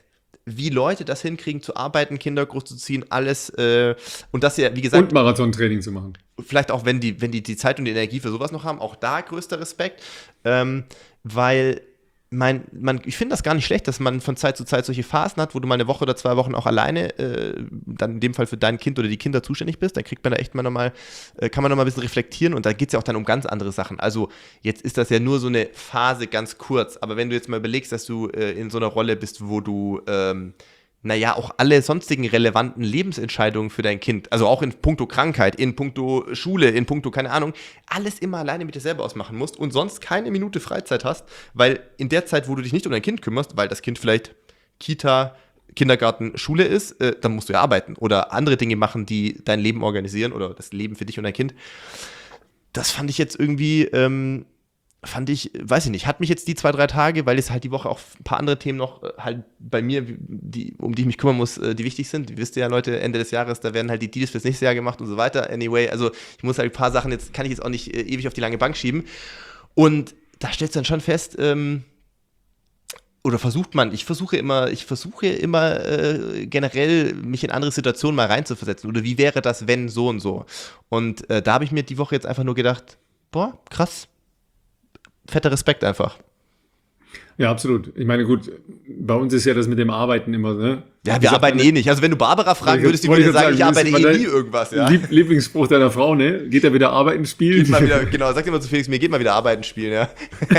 wie Leute das hinkriegen, zu arbeiten, Kinder großzuziehen, alles. Äh, und das ja, wie gesagt. Und Marathontraining zu machen. Vielleicht auch, wenn die, wenn die die Zeit und die Energie für sowas noch haben, auch da größter Respekt. Ähm, weil mein, man, ich finde das gar nicht schlecht, dass man von Zeit zu Zeit solche Phasen hat, wo du mal eine Woche oder zwei Wochen auch alleine, äh, dann in dem Fall für dein Kind oder die Kinder zuständig bist. Da kriegt man da echt mal nochmal, äh, kann man nochmal ein bisschen reflektieren und da geht es ja auch dann um ganz andere Sachen. Also jetzt ist das ja nur so eine Phase ganz kurz, aber wenn du jetzt mal überlegst, dass du äh, in so einer Rolle bist, wo du ähm, naja, auch alle sonstigen relevanten Lebensentscheidungen für dein Kind, also auch in puncto Krankheit, in puncto Schule, in puncto, keine Ahnung, alles immer alleine mit dir selber ausmachen musst und sonst keine Minute Freizeit hast, weil in der Zeit, wo du dich nicht um dein Kind kümmerst, weil das Kind vielleicht Kita, Kindergarten, Schule ist, äh, dann musst du ja arbeiten oder andere Dinge machen, die dein Leben organisieren oder das Leben für dich und dein Kind. Das fand ich jetzt irgendwie, ähm, fand ich, weiß ich nicht, hat mich jetzt die zwei, drei Tage, weil es halt die Woche auch ein paar andere Themen noch äh, halt bei mir, die, um die ich mich kümmern muss, äh, die wichtig sind. Ihr wisst ja, Leute, Ende des Jahres, da werden halt die Deals fürs nächste Jahr gemacht und so weiter. Anyway, also ich muss halt ein paar Sachen, jetzt kann ich jetzt auch nicht äh, ewig auf die lange Bank schieben. Und da stellst du dann schon fest, ähm, oder versucht man, ich versuche immer, ich versuche immer äh, generell mich in andere Situationen mal reinzuversetzen. Oder wie wäre das, wenn so und so? Und äh, da habe ich mir die Woche jetzt einfach nur gedacht, boah, krass, fetter Respekt einfach. Ja, absolut. Ich meine, gut, bei uns ist ja das mit dem Arbeiten immer, ne? Ja, wir arbeiten eh nicht. Also wenn du Barbara fragen würdest, die würde sagen, ich arbeite eh nie irgendwas. Ja? Lieb- Lieblingsspruch deiner Frau, ne? Geht er wieder arbeiten spielen? Geht mal wieder, genau, sag immer zu Felix, mir geht mal wieder arbeiten spielen, ja.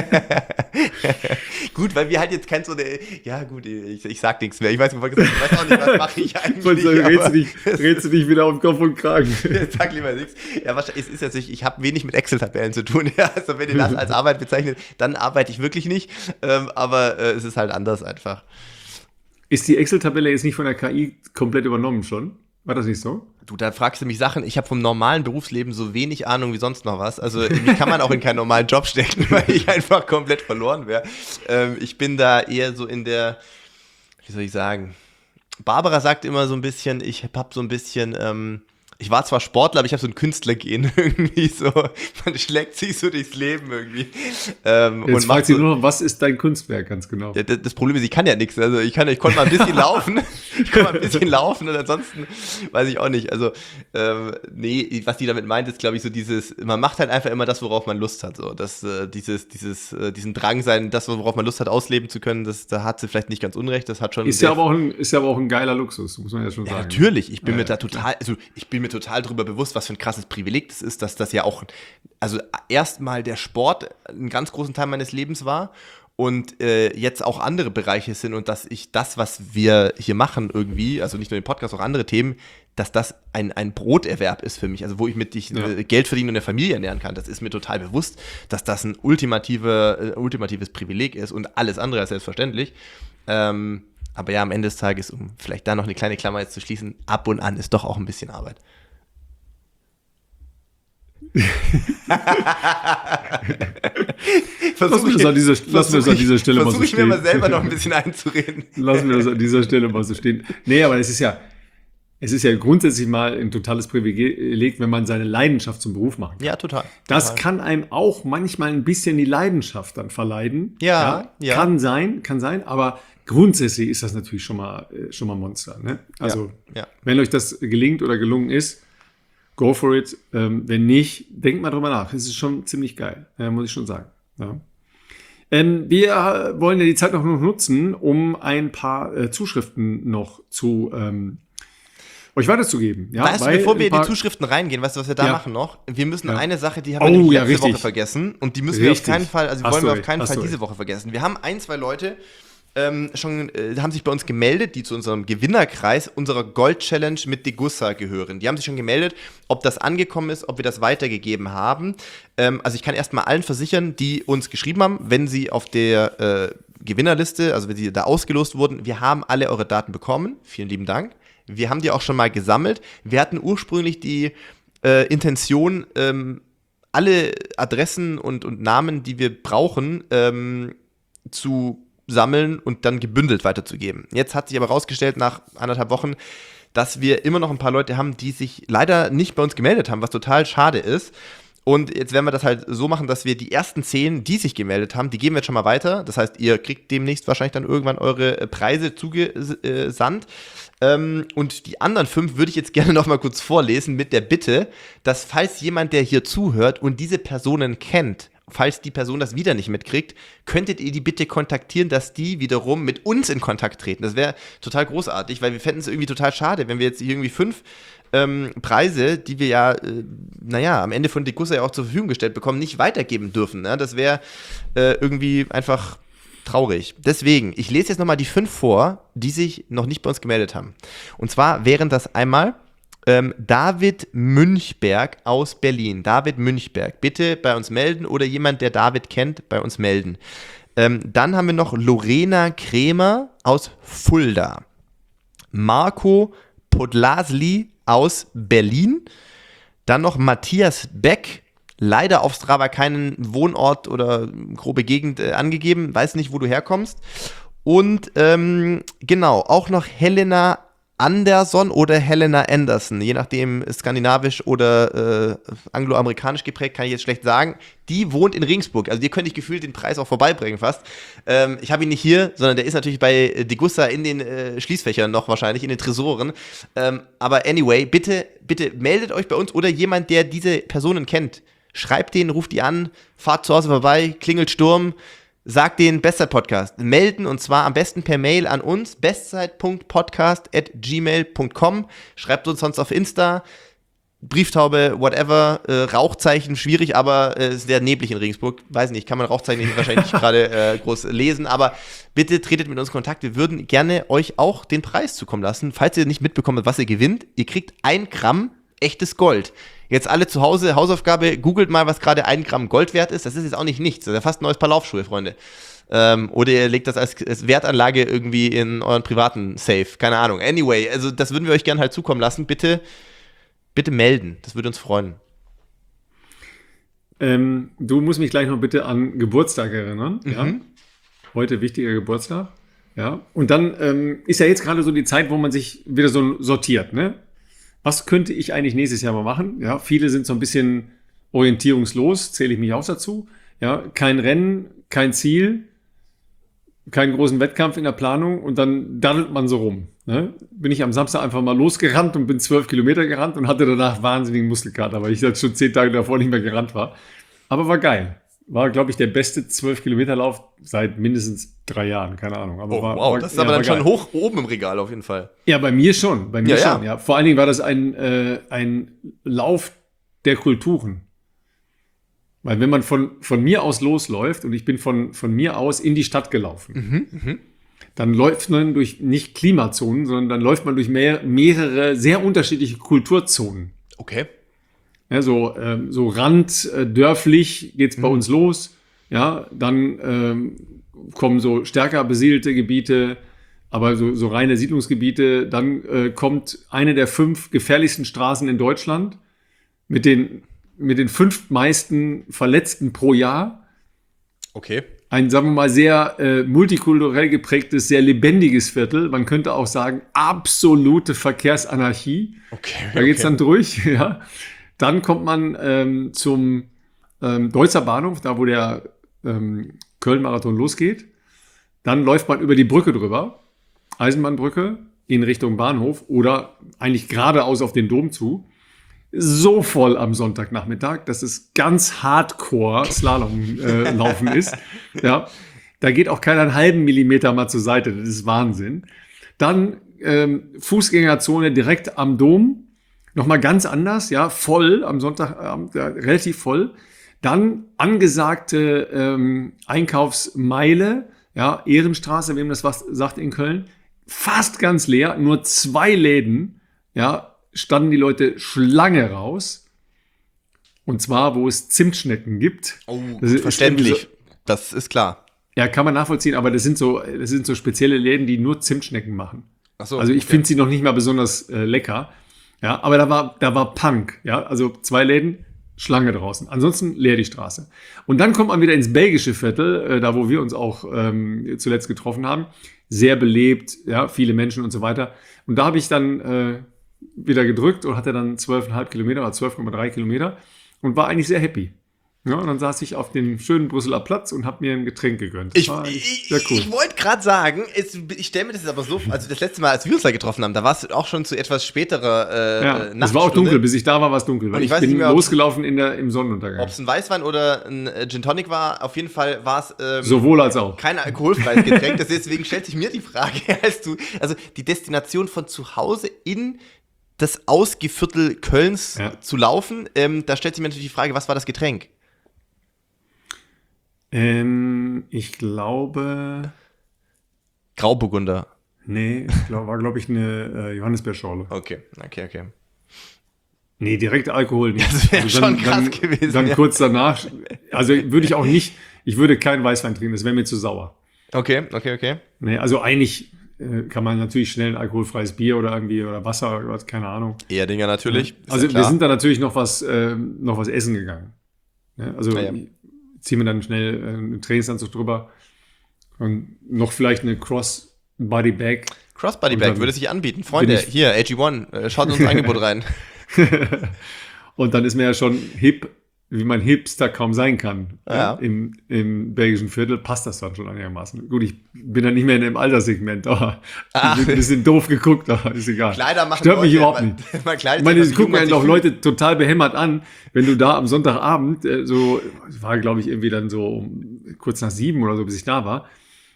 Gut, weil wir halt jetzt kein so eine, ja gut, ich, ich sag nichts mehr. Ich weiß, ich weiß auch nicht, was mache ich eigentlich. Ich sagen, redst, du dich, redst du dich wieder auf Kopf und Kragen? Sag lieber nichts. Ja, wahrscheinlich, es ist natürlich, ich habe wenig mit Excel-Tabellen zu tun. Ja. Also wenn ihr das als Arbeit bezeichnet, dann arbeite ich wirklich nicht. Ähm, aber äh, es ist halt anders einfach. Ist die Excel-Tabelle jetzt nicht von der K I komplett übernommen schon? War das nicht so? Du, da fragst du mich Sachen, ich habe vom normalen Berufsleben so wenig Ahnung wie sonst noch was. Also mich kann man auch in keinen normalen Job stecken, weil ich einfach komplett verloren wäre. Ähm, ich bin da eher so in der, wie soll ich sagen, Barbara sagt immer so ein bisschen, ich habe so ein bisschen, ähm, ich war zwar Sportler, aber ich habe so ein Künstlergehen irgendwie so, man schlägt sich so durchs Leben irgendwie. Ähm, Jetzt und fragt sie so, nur, was ist dein Kunstwerk ganz genau? Ja, das, das Problem ist, ich kann ja nichts. Also ich kann, ich konnte mal ein bisschen laufen, ich konnte mal ein bisschen laufen und ansonsten weiß ich auch nicht. Also ähm, nee, was die damit meint, ist, glaube ich, so dieses, man macht halt einfach immer das, worauf man Lust hat. So, dass äh, dieses, dieses, äh, diesen Drang sein, das, worauf man Lust hat, ausleben zu können, das, da hat sie vielleicht nicht ganz unrecht. Das hat schon. Ist ja aber auch ein, ist ja aber auch ein geiler Luxus, muss man ja schon Ja, sagen. natürlich. Ich bin Ja, mir ja, da total, also ich bin mir total drüber bewusst, was für ein krasses Privileg das ist, dass das ja auch, also erstmal der Sport einen ganz großen Teil meines Lebens war und äh, jetzt auch andere Bereiche sind und dass ich das, was wir hier machen irgendwie, also nicht nur den Podcast, auch andere Themen, dass das ein, ein Broterwerb ist für mich, also wo ich mit dich Ja. äh, Geld verdienen und eine Familie ernähren kann. Das ist mir total bewusst, dass das ein ultimative, äh, ultimatives Privileg ist und alles andere als selbstverständlich. Ähm, aber ja, am Ende des Tages, um vielleicht da noch eine kleine Klammer jetzt zu schließen, ab und an ist doch auch ein bisschen Arbeit. Lassen wir das an dieser, lassen wir das an dieser Stelle mal so Versuche ich mir stehen. mal selber noch ein bisschen einzureden. Lassen wir das an dieser Stelle mal so stehen. Nee, aber es ist ja, es ist ja grundsätzlich mal ein totales Privileg, wenn man seine Leidenschaft zum Beruf machen kann. Ja, total. Das total. kann einem auch manchmal ein bisschen die Leidenschaft dann verleiden. Ja, ja. Kann sein, kann sein, aber grundsätzlich ist das natürlich schon mal, äh, schon mal Monster. Ne? Also, Ja, ja. wenn euch das gelingt oder gelungen ist, go for it. Ähm, wenn nicht, denkt mal drüber nach. Es ist schon ziemlich geil, äh, muss ich schon sagen. Ja. Ähm, wir wollen ja die Zeit noch nutzen, um ein paar äh, Zuschriften noch zu ähm, euch weiterzugeben. Ja, Weißt du, weil bevor wir ein in die paar- Zuschriften reingehen, weißt du, was wir da Ja. machen noch? Wir müssen Ja. eine Sache, die haben wir Oh, nämlich ja, letzte richtig. Woche vergessen und die müssen wir auf Richtig. keinen Fall, also die Hast wollen du wir auf recht, keinen hast Fall du diese recht. Woche vergessen. Wir haben ein, zwei Leute ähm, schon, äh, haben sich bei uns gemeldet, die zu unserem Gewinnerkreis unserer Gold-Challenge mit Degussa gehören. Die haben sich schon gemeldet, ob das angekommen ist, ob wir das weitergegeben haben. Ähm, also ich kann erstmal allen versichern, die uns geschrieben haben, wenn sie auf der äh, Gewinnerliste, also wenn sie da ausgelost wurden, wir haben alle eure Daten bekommen. Vielen lieben Dank. Wir haben die auch schon mal gesammelt. Wir hatten ursprünglich die äh, Intention, ähm, alle Adressen und, und Namen, die wir brauchen, ähm, zu sammeln und dann gebündelt weiterzugeben. Jetzt hat sich aber rausgestellt nach anderthalb Wochen, dass wir immer noch ein paar Leute haben, die sich leider nicht bei uns gemeldet haben, was total schade ist. Und jetzt werden wir das halt so machen, dass wir die ersten zehn, die sich gemeldet haben, die geben wir jetzt schon mal weiter. Das heißt, ihr kriegt demnächst wahrscheinlich dann irgendwann eure Preise zugesandt. Ähm, und die anderen fünf würde ich jetzt gerne noch mal kurz vorlesen mit der Bitte, dass falls jemand, der hier zuhört und diese Personen kennt, falls die Person das wieder nicht mitkriegt, könntet ihr die bitte kontaktieren, dass die wiederum mit uns in Kontakt treten. Das wäre total großartig, weil wir fänden es irgendwie total schade, wenn wir jetzt irgendwie fünf ähm, Preise, die wir ja, äh, naja, am Ende von Degussa ja auch zur Verfügung gestellt bekommen, nicht weitergeben dürfen. Ne? Das wäre äh, irgendwie einfach traurig. Deswegen, ich lese jetzt nochmal die fünf vor, die sich noch nicht bei uns gemeldet haben. Und zwar wären das einmal ähm, David Münchberg aus Berlin. David Münchberg, bitte bei uns melden oder jemand, der David kennt, bei uns melden. Ähm, dann haben wir noch Lorena Krämer aus Fulda. Marco Podlasli aus Berlin. Dann noch Matthias Beck, leider auf Strava keinen Wohnort oder grobe Gegend äh, angegeben, weiß nicht, wo du herkommst. Und ähm, genau, auch noch Helena Anderson oder Helena Anderson, je nachdem skandinavisch oder äh, angloamerikanisch geprägt, kann ich jetzt schlecht sagen. Die wohnt in Regensburg, also dir könnte ich gefühlt den Preis auch vorbeibringen fast. Ähm, ich habe ihn nicht hier, sondern der ist natürlich bei Degussa in den äh, Schließfächern noch wahrscheinlich, in den Tresoren. Ähm, aber anyway, bitte, bitte meldet euch bei uns oder jemand, der diese Personen kennt. Schreibt denen, ruft die an, fahrt zu Hause vorbei, klingelt Sturm, sagt denen Bestzeit-Podcast. Melden und zwar am besten per Mail an uns, bestzeit punkt podcast at gmail punkt com. Schreibt uns sonst auf Insta, Brieftaube, whatever, äh, Rauchzeichen, schwierig, aber äh, es ist sehr neblig in Regensburg. Weiß nicht, kann man Rauchzeichen nicht wahrscheinlich nicht gerade äh, groß lesen, aber bitte tretet mit uns in Kontakt. Wir würden gerne euch auch den Preis zukommen lassen, falls ihr nicht mitbekommt, was ihr gewinnt. Ihr kriegt ein Gramm echtes Gold. Jetzt alle zu Hause, Hausaufgabe, googelt mal, was gerade ein Gramm Gold wert ist. Das ist jetzt auch nicht nichts. Das ist ja fast ein neues Paar Laufschuhe, Freunde. Ähm, oder ihr legt das als, als Wertanlage irgendwie in euren privaten Safe. Keine Ahnung. Anyway, also das würden wir euch gerne halt zukommen lassen. Bitte, bitte melden. Das würde uns freuen. Ähm, du musst mich gleich noch bitte an Geburtstag erinnern. Mhm. Ja? Heute wichtiger Geburtstag. Ja. Und dann ähm, ist ja jetzt gerade so die Zeit, wo man sich wieder so sortiert, ne? Was könnte ich eigentlich nächstes Jahr mal machen? Ja, viele sind so ein bisschen orientierungslos, zähle ich mich auch dazu. Ja, kein Rennen, kein Ziel, keinen großen Wettkampf in der Planung und dann daddelt man so rum. Ne? Bin ich am Samstag einfach mal losgerannt und bin zwölf Kilometer gerannt und hatte danach wahnsinnigen Muskelkater, weil ich jetzt schon zehn Tage davor nicht mehr gerannt war. Aber war geil. War, glaube ich, der beste zwölf Kilometer Lauf seit mindestens drei Jahren, keine Ahnung. Aber oh, war, wow, war, das ist ja, aber dann schon geil. hoch oben im Regal auf jeden Fall. Ja, bei mir schon, bei mir Ja, schon. ja. Ja. Vor allen Dingen war das ein, äh, ein Lauf der Kulturen. Weil wenn man von, von mir aus losläuft und ich bin von, von mir aus in die Stadt gelaufen, Mhm, mh. dann läuft man durch nicht Klimazonen, sondern dann läuft man durch mehr, mehrere sehr unterschiedliche Kulturzonen. Okay. Ja, so, ähm, so randdörflich geht's bei Mhm. uns los. Ja, dann ähm, kommen so stärker besiedelte Gebiete, aber so, so reine Siedlungsgebiete. Dann äh, kommt eine der fünf gefährlichsten Straßen in Deutschland mit den, mit den fünf meisten Verletzten pro Jahr. Okay. Ein, sagen wir mal, sehr äh, multikulturell geprägtes, sehr lebendiges Viertel. Man könnte auch sagen, absolute Verkehrsanarchie. Okay. Da geht's okay. dann durch, ja. Dann kommt man ähm, zum ähm, Deutzer Bahnhof, da wo der ähm, Köln-Marathon losgeht. Dann läuft man über die Brücke drüber, Eisenbahnbrücke, in Richtung Bahnhof oder eigentlich geradeaus auf den Dom zu. So voll am Sonntagnachmittag, dass es ganz hardcore Slalom äh, laufen ist. Ja, da geht auch keiner einen halben Millimeter mal zur Seite, das ist Wahnsinn. Dann ähm, Fußgängerzone direkt am Dom. Nochmal ganz anders, ja, voll am Sonntagabend, ja, relativ voll. Dann angesagte ähm, Einkaufsmeile, ja, Ehrenstraße, wem das was sagt in Köln, fast ganz leer, nur zwei Läden, ja, standen die Leute Schlange raus. Und zwar, wo es Zimtschnecken gibt. Oh, Das ist verständlich. so- Das ist klar. Ja, kann man nachvollziehen, aber das sind so, das sind so spezielle Läden, die nur Zimtschnecken machen. Ach so, Also ich okay. finde sie noch nicht mal besonders äh, lecker. Ja, aber da war, da war Punk. Ja, also zwei Läden, Schlange draußen. Ansonsten leer die Straße. Und dann kommt man wieder ins belgische Viertel, äh, da wo wir uns auch ähm, zuletzt getroffen haben. Sehr belebt, ja, viele Menschen und so weiter. Und da habe ich dann äh, wieder gedrückt und hatte dann zwölf Komma fünf Kilometer oder zwölf Komma drei Kilometer. und war eigentlich sehr happy. Ja, und dann saß ich auf dem schönen Brüsseler Platz und habe mir ein Getränk gegönnt. Das Ich, war ich, sehr cool. ich wollte gerade sagen, es, ich stelle mir das jetzt aber so, also das letzte Mal, als wir uns da getroffen haben, da war es auch schon zu etwas späterer äh, Ja, Nachtstunde. es war auch dunkel, bis ich da war, war es dunkel. Weil Und ich ich, weiß bin nicht mehr, ob- losgelaufen in der, im Sonnenuntergang. Ob es ein Weißwein oder ein äh, Gin Tonic war, auf jeden Fall war es ähm, Sowohl als auch. kein alkoholfreies Getränk. Das- Deswegen stellt sich mir die Frage, als du, also die Destination von zu Hause in das Ausgeviertel Kölns Ja. zu laufen, ähm, da stellt sich mir natürlich die Frage, was war das Getränk? Ähm, ich glaube, Grauburgunder. nee, ich glaub, war glaube ich eine äh, Johannisbeerschorle. Okay, okay, okay. Nee, direkt Alkohol nicht. Das wär schon krass dann, gewesen, Dann ja. kurz danach, also würde ich auch nicht, ich würde keinen Weißwein trinken, das wäre mir zu sauer. Okay, okay, okay. Nee, also eigentlich äh, kann man natürlich schnell ein alkoholfreies Bier oder irgendwie oder Wasser oder was, keine Ahnung. Eher Dinger natürlich. Ist Also ja klar. wir sind da natürlich noch was, ähm, noch was essen gegangen. Ja, also Ja, ja. ich ziehe mir dann schnell äh, einen Trainingsanzug drüber und noch vielleicht eine Cross-Body-Bag. Crossbody Und Bag dann würde sich anbieten. Freunde, bin ich- hier, A G eins, äh, schaut uns ein Angebot rein. Und dann ist mir ja schon hip, wie man Hipster kaum sein kann. Ja. Ja, im, Im belgischen Viertel passt das dann schon einigermaßen. Gut, ich bin dann nicht mehr in dem Alterssegment, aber Ach. ich bin ein bisschen doof geguckt, aber ist egal. Kleider machen Stört mich Leute, überhaupt man- nicht. man kleidet Ich meine, sich, es was gucken jung einen man doch sich Leute total behämmert an, wenn du da am Sonntagabend, äh, so, es war glaube ich irgendwie dann so um, kurz nach sieben oder so, bis ich da war,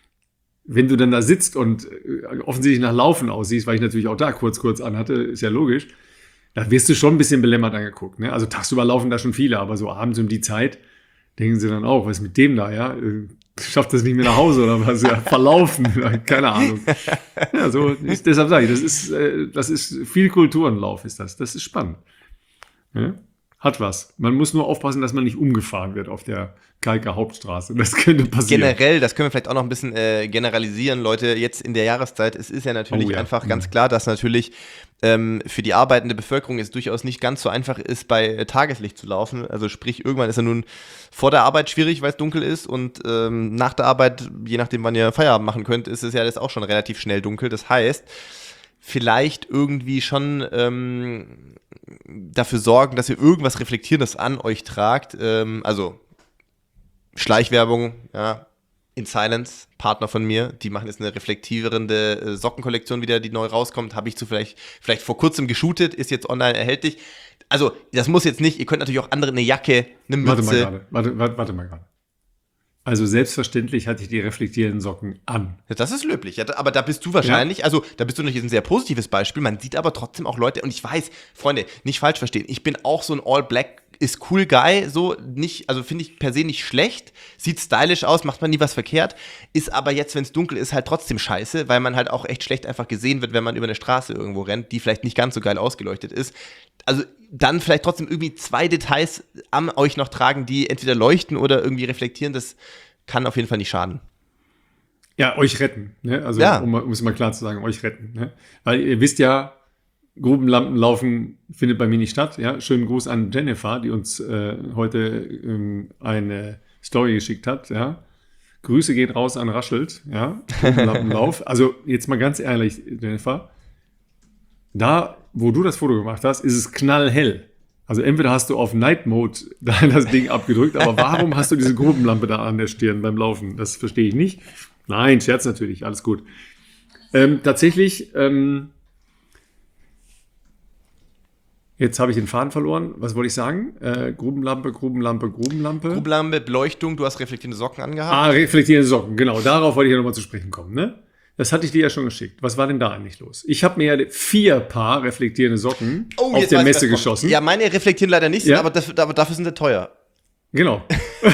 wenn du dann da sitzt und äh, offensichtlich nach Laufen aussiehst, weil ich natürlich auch da kurz, kurz anhatte, ist ja logisch, da wirst du schon ein bisschen belämmert angeguckt. Ne? Also tagsüber laufen da schon viele, aber so abends um die Zeit denken sie dann auch, was ist mit dem da, ja? Äh, Schafft das nicht mehr nach Hause oder was? Ja, verlaufen, keine Ahnung. Ja, so, ist, deshalb sage ich, das ist, äh, das ist viel Kulturenlauf, ist das. Das ist spannend. Ja? Hat was. Man muss nur aufpassen, dass man nicht umgefahren wird auf der Kalker Hauptstraße. Das könnte passieren. Generell, das können wir vielleicht auch noch ein bisschen äh, generalisieren, Leute, jetzt in der Jahreszeit, es ist ja natürlich Oh ja. einfach Mhm. ganz klar, dass natürlich ähm, für die arbeitende Bevölkerung es durchaus nicht ganz so einfach ist, bei äh, Tageslicht zu laufen. Also sprich, irgendwann ist ja nun vor der Arbeit schwierig, weil es dunkel ist und ähm, nach der Arbeit, je nachdem, wann ihr Feierabend machen könnt, ist es ja das auch schon relativ schnell dunkel. Das heißt, vielleicht irgendwie schon ähm, dafür sorgen, dass ihr irgendwas Reflektierendes an euch tragt. Ähm, also Schleichwerbung, ja, In Silence, Partner von mir, die machen jetzt eine reflektierende äh, Sockenkollektion wieder, die neu rauskommt, habe ich zu vielleicht, vielleicht vor kurzem geshootet, ist jetzt online erhältlich. Also, das muss jetzt nicht, ihr könnt natürlich auch andere, eine Jacke, eine Warte mal Mütze. gerade. Warte, warte, warte mal gerade. Also selbstverständlich hatte ich die reflektierenden Socken an. Ja, das ist löblich, ja, da- aber da bist du wahrscheinlich, also da bist du natürlich ein sehr positives Beispiel, man sieht aber trotzdem auch Leute, und ich weiß, Freunde, nicht falsch verstehen, ich bin auch so ein All-Black, ist cool Guy, so nicht, also finde ich per se nicht schlecht, sieht stylisch aus, macht man nie was verkehrt, ist aber jetzt, wenn es dunkel ist, halt trotzdem scheiße, weil man halt auch echt schlecht einfach gesehen wird, wenn man über eine Straße irgendwo rennt, die vielleicht nicht ganz so geil ausgeleuchtet ist. Also dann vielleicht trotzdem irgendwie zwei Details an euch noch tragen, die entweder leuchten oder irgendwie reflektieren, das kann auf jeden Fall nicht schaden. Ja, euch retten. Ne? Also, Ja. um, um es mal klar zu sagen, euch retten. Ne? Weil ihr wisst ja, Grubenlampen laufen findet bei mir nicht statt. Ja? Schönen Gruß an Jennifer, die uns äh, heute ähm, eine Story geschickt hat. Ja? Grüße gehen raus an Raschelt. Ja? Grubenlampenlauf. Also jetzt mal ganz ehrlich, Jennifer, da, wo du das Foto gemacht hast, ist es knallhell. Also entweder hast du auf Night Mode da das Ding abgedrückt, aber warum hast du diese Grubenlampe da an der Stirn beim Laufen? Das verstehe ich nicht. Nein, Scherz natürlich, alles gut. Ähm, tatsächlich, ähm, jetzt habe ich den Faden verloren. Was wollte ich sagen? Äh, Grubenlampe, Grubenlampe, Grubenlampe. Grubenlampe, Beleuchtung, du hast reflektierende Socken angehabt. Ah, reflektierende Socken, genau. Darauf wollte ich ja nochmal zu sprechen kommen, ne? Das hatte ich dir ja schon geschickt. Was war denn da eigentlich los? Ich habe mir ja vier Paar reflektierende Socken auf Oh, jetzt der weiß ich, Messe was kommt. geschossen. Ja, meine reflektieren leider nicht, Ja. aber, dafür, aber dafür sind sie teuer. Genau.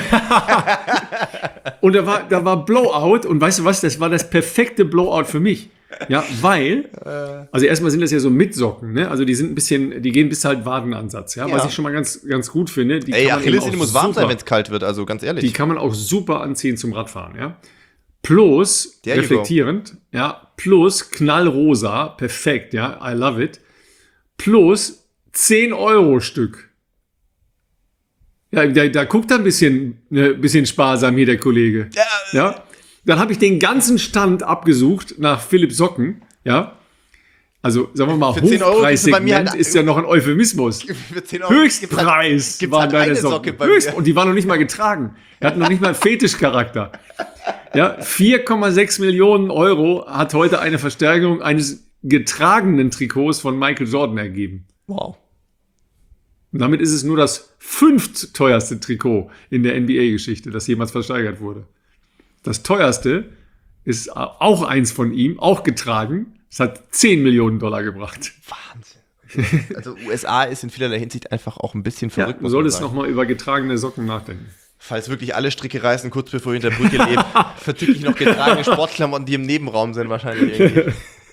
Und da war, da war Blowout und weißt du was, das war das perfekte Blowout für mich. Ja, weil, also erstmal sind das ja so Mitsocken, ne? Also die sind ein bisschen, die gehen bis halt Wadenansatz, ja, Ja. was ich schon mal ganz, ganz gut finde. Die Ey, kann man eben Achillessehne auch muss warm sein, super- wenn es kalt wird, also ganz ehrlich. Die kann man auch super anziehen zum Radfahren, ja. Plus, There you reflektierend, ja, plus knallrosa, perfekt, ja, I love it. Plus zehn Euro Stück. Ja, da, da guckt er ein bisschen, ne, bisschen sparsam hier, der Kollege. Ja. Ja. Dann habe ich den ganzen Stand abgesucht nach Philipp Socken, ja. Also, sagen wir mal, Für zehn Euro kriegst du bei mir Hochpreissegment halt- ist ja noch ein Euphemismus. Für zehn Euro Höchstpreis gibt's waren halt deine eine Socken. Socke bei Höchst, mir. und die waren noch nicht mal getragen. Er hat noch nicht mal Fetischcharakter. Ja, vier Komma sechs Millionen Euro hat heute eine Verstärkung eines getragenen Trikots von Michael Jordan ergeben. Wow. Und damit ist es nur das fünftteuerste Trikot in der N B A-Geschichte, das jemals versteigert wurde. Das teuerste ist auch eins von ihm, auch getragen. Es hat zehn Millionen Dollar gebracht. Wahnsinn. Also U S A ist in vielerlei Hinsicht einfach auch ein bisschen Ja, verrückt. du muss man solltest sagen. nochmal über getragene Socken nachdenken. Falls wirklich alle Stricke reißen, kurz bevor ich in der Brücke lebe, vertücke ich noch getragene Sportklamotten, die im Nebenraum sind wahrscheinlich irgendwie.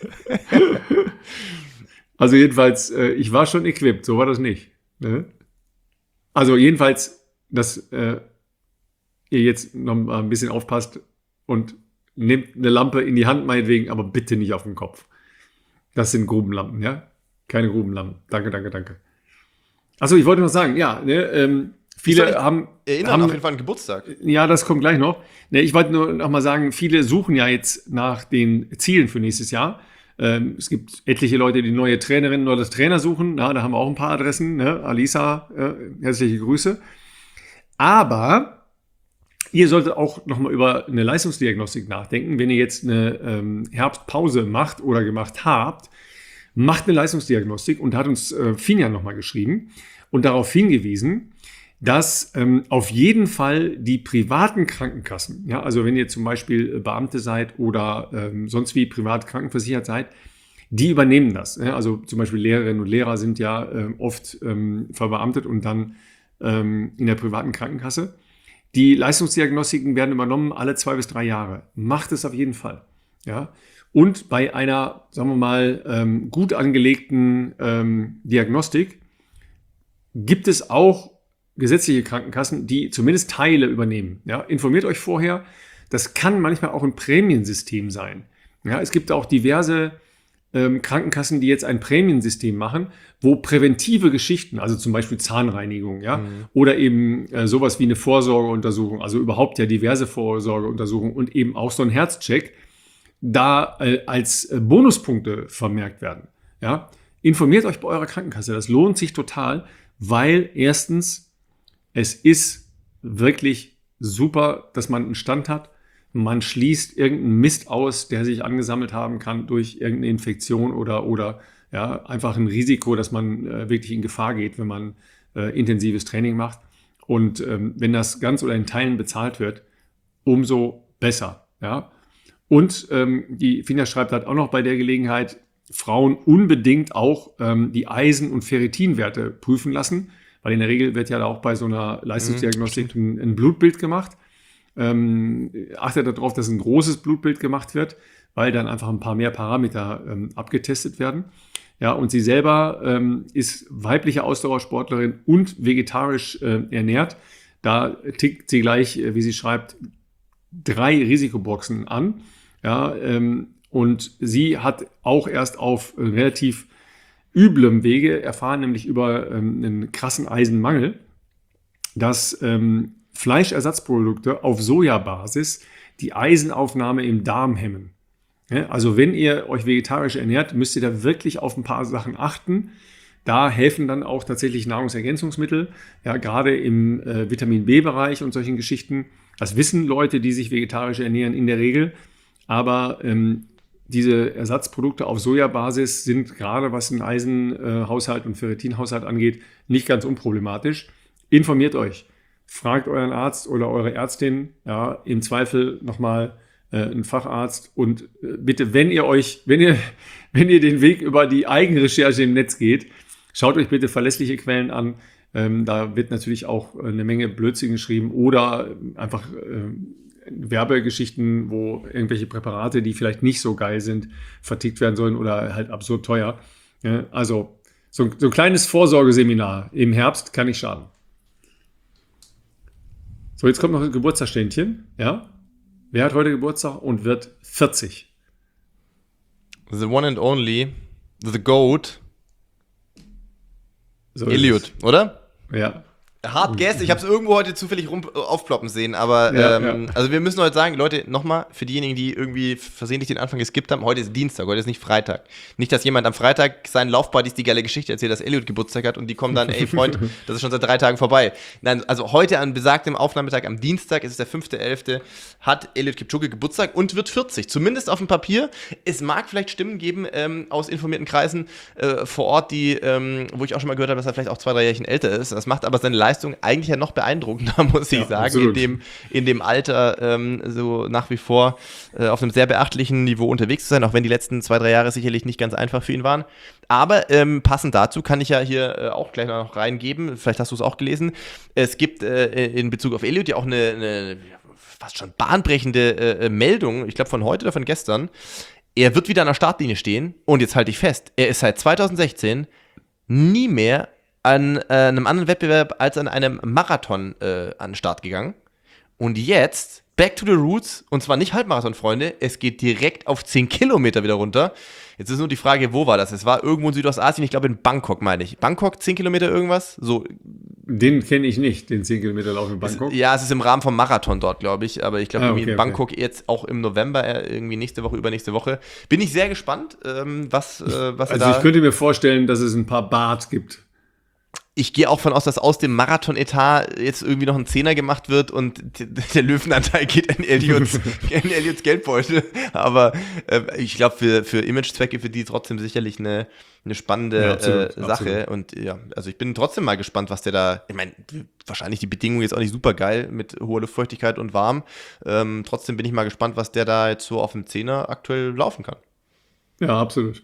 Also jedenfalls, äh, ich war schon equipped, so war das nicht. Ne? Also jedenfalls, dass äh, ihr jetzt noch mal ein bisschen aufpasst und nehmt eine Lampe in die Hand meinetwegen, aber bitte nicht auf den Kopf. Das sind Grubenlampen, ja? Keine Grubenlampen. Danke, danke, danke. Achso, ich wollte noch sagen, ja, ne, ähm, viele Ich haben... Erinnern haben auf jeden Fall an Geburtstag. Ja, das kommt gleich noch. Ne, ich wollte nur noch mal sagen, viele suchen ja jetzt nach den Zielen für nächstes Jahr. Ähm, es gibt etliche Leute, die neue Trainerinnen oder Trainer suchen. Na, da haben wir auch ein paar Adressen. Ne? Alisa, äh, herzliche Grüße. Aber ihr solltet auch noch mal über eine Leistungsdiagnostik nachdenken. Wenn ihr jetzt eine ähm, Herbstpause macht oder gemacht habt, macht eine Leistungsdiagnostik. Und da hat uns äh, Finja noch mal geschrieben und darauf hingewiesen, dass ähm, auf jeden Fall die privaten Krankenkassen, ja, also wenn ihr zum Beispiel Beamte seid oder ähm, sonst wie privat krankenversichert seid, die übernehmen das. Ja? Also zum Beispiel Lehrerinnen und Lehrer sind ja ähm, oft ähm, verbeamtet und dann ähm, in der privaten Krankenkasse. Die Leistungsdiagnostiken werden übernommen alle zwei bis drei Jahre. Macht es auf jeden Fall. Ja? Und bei einer, sagen wir mal, ähm, gut angelegten ähm, Diagnostik gibt es auch gesetzliche Krankenkassen, die zumindest Teile übernehmen. Ja, informiert euch vorher. Das kann manchmal auch ein Prämiensystem sein. Ja, es gibt auch diverse ähm, Krankenkassen, die jetzt ein Prämiensystem machen, wo präventive Geschichten, also zum Beispiel Zahnreinigung, ja, mhm. oder eben äh, sowas wie eine Vorsorgeuntersuchung, also überhaupt ja diverse Vorsorgeuntersuchungen und eben auch so ein Herzcheck, da äh, als äh, Bonuspunkte vermerkt werden. Ja, informiert euch bei eurer Krankenkasse. Das lohnt sich total, weil erstens es ist wirklich super, dass man einen Stand hat. Man schließt irgendeinen Mist aus, der sich angesammelt haben kann durch irgendeine Infektion oder, oder ja, einfach ein Risiko, dass man äh, wirklich in Gefahr geht, wenn man äh, intensives Training macht. Und ähm, wenn das ganz oder in Teilen bezahlt wird, umso besser. Ja? Und ähm, die Finja schreibt halt auch noch bei der Gelegenheit, Frauen unbedingt auch ähm, die Eisen- und Ferritinwerte prüfen lassen. Weil in der Regel wird ja auch bei so einer Leistungsdiagnostik ein, ein Blutbild gemacht. Ähm, achtet darauf, dass ein großes Blutbild gemacht wird, weil dann einfach ein paar mehr Parameter ähm, abgetestet werden. Ja, und sie selber ähm, ist weibliche Ausdauersportlerin und vegetarisch äh, ernährt. Da tickt sie gleich, äh, wie sie schreibt, drei Risikoboxen an. Ja, ähm, und sie hat auch erst auf äh, relativ üblem Wege erfahren, nämlich über ähm, einen krassen Eisenmangel, dass ähm, Fleischersatzprodukte auf Sojabasis die Eisenaufnahme im Darm hemmen. Ja, also wenn ihr euch vegetarisch ernährt, müsst ihr da wirklich auf ein paar Sachen achten. Da helfen dann auch tatsächlich Nahrungsergänzungsmittel, ja, gerade im äh, Vitamin B-Bereich und solchen Geschichten. Das wissen Leute, die sich vegetarisch ernähren in der Regel, aber ähm, diese Ersatzprodukte auf Sojabasis sind gerade, was den Eisenhaushalt und Ferritinhaushalt angeht, nicht ganz unproblematisch. Informiert euch. Fragt euren Arzt oder eure Ärztin, ja, im Zweifel nochmal äh, einen Facharzt. Und äh, bitte, wenn ihr euch, wenn ihr, wenn ihr den Weg über die Eigenrecherche im Netz geht, schaut euch bitte verlässliche Quellen an. Ähm, da wird natürlich auch eine Menge Blödsinn geschrieben oder einfach äh, Werbegeschichten, wo irgendwelche Präparate, die vielleicht nicht so geil sind, vertickt werden sollen oder halt absurd teuer. Ja, also so, so ein kleines Vorsorgeseminar im Herbst kann nicht schaden. So, jetzt kommt noch ein Geburtstagsständchen. Ja? Wer hat heute Geburtstag und wird vierzig? The one and only, the GOAT, So Eliud, oder? Ja. Hard guess, ich habe es irgendwo heute zufällig rum aufploppen sehen, aber Ja, ähm, ja. also wir müssen heute sagen, Leute, nochmal, für diejenigen, die irgendwie versehentlich den Anfang geskippt haben, heute ist Dienstag, heute ist nicht Freitag. Nicht, dass jemand am Freitag seinen Laufbuddies die geile Geschichte erzählt, dass Elliot Geburtstag hat und die kommen dann, ey Freund, das ist schon seit drei Tagen vorbei. Nein, also heute an besagtem Aufnahmetag, am Dienstag, es ist der fünfte elfte, hat Elliot Kipchoge Geburtstag und wird vierzig, zumindest auf dem Papier. Es mag vielleicht Stimmen geben ähm, aus informierten Kreisen äh, vor Ort, die, ähm, wo ich auch schon mal gehört habe, dass er vielleicht auch zwei, drei Jährchen älter ist. Das macht aber seine Leistung eigentlich ja noch beeindruckender, muss ich Ja, sagen, absolut. in dem, in dem Alter ähm, so nach wie vor äh, auf einem sehr beachtlichen Niveau unterwegs zu sein, auch wenn die letzten zwei, drei Jahre sicherlich nicht ganz einfach für ihn waren. Aber ähm, passend dazu kann ich ja hier äh, auch gleich noch reingeben, vielleicht hast du es auch gelesen, es gibt äh, in Bezug auf Elliot ja auch eine, eine fast schon bahnbrechende äh, Meldung, ich glaube von heute oder von gestern. Er wird wieder an der Startlinie stehen und jetzt halte ich fest, er ist seit zwanzig sechzehn nie mehr an äh, einem anderen Wettbewerb als an einem Marathon äh, an den Start gegangen. Und jetzt, back to the roots, und zwar nicht Halbmarathon, Freunde, es geht direkt auf zehn Kilometer wieder runter. Jetzt ist nur die Frage, wo war das? Es war irgendwo in Südostasien, ich glaube in Bangkok, meine ich. Bangkok, zehn Kilometer irgendwas? So. Den kenne ich nicht, den zehn Kilometer Lauf in Bangkok. Es, ja, es ist im Rahmen vom Marathon dort, glaube ich. Aber ich glaube, Ah, irgendwie okay, in Bangkok okay. Jetzt auch im November, äh, irgendwie nächste Woche, übernächste Woche. Bin ich sehr gespannt, ähm, was, äh, was er Also da... ich könnte mir vorstellen, dass es ein paar Bart gibt. Ich gehe auch von aus, dass aus dem Marathon-Etat jetzt irgendwie noch ein Zehner gemacht wird und der Löwenanteil geht in Elliots, in Elliots Geldbeutel. Aber äh, ich glaube, für, für Imagezwecke, für die trotzdem sicherlich eine, eine spannende Ja, absolut, äh, Sache. absolut. Und ja, also ich bin trotzdem mal gespannt, was der da, ich meine, wahrscheinlich die Bedingungen jetzt auch nicht super geil mit hoher Luftfeuchtigkeit und warm. Ähm, trotzdem bin ich mal gespannt, was der da jetzt so auf dem Zehner aktuell laufen kann. Ja, absolut.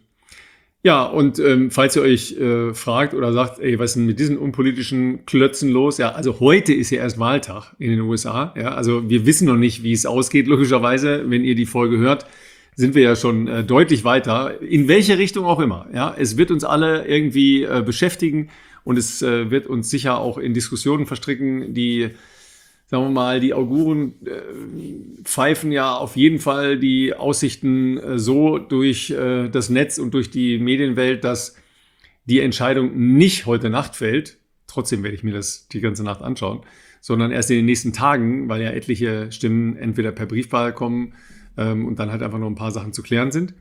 Ja, und ähm, falls ihr euch äh, fragt oder sagt, ey, was ist denn mit diesen unpolitischen Klötzen los? Ja, also heute ist ja erst Wahltag in den U S A. Ja, also wir wissen noch nicht, wie es ausgeht, logischerweise. Wenn ihr die Folge hört, sind wir ja schon äh, deutlich weiter. In welche Richtung auch immer. Ja, es wird uns alle irgendwie äh, beschäftigen und es äh, wird uns sicher auch in Diskussionen verstricken, die, sagen wir mal, die Auguren äh, pfeifen ja auf jeden Fall die Aussichten äh, so durch äh, das Netz und durch die Medienwelt, dass die Entscheidung nicht heute Nacht fällt. Trotzdem werde ich mir das die ganze Nacht anschauen, sondern erst in den nächsten Tagen, weil ja etliche Stimmen entweder per Briefwahl kommen ähm, und dann halt einfach noch ein paar Sachen zu klären sind.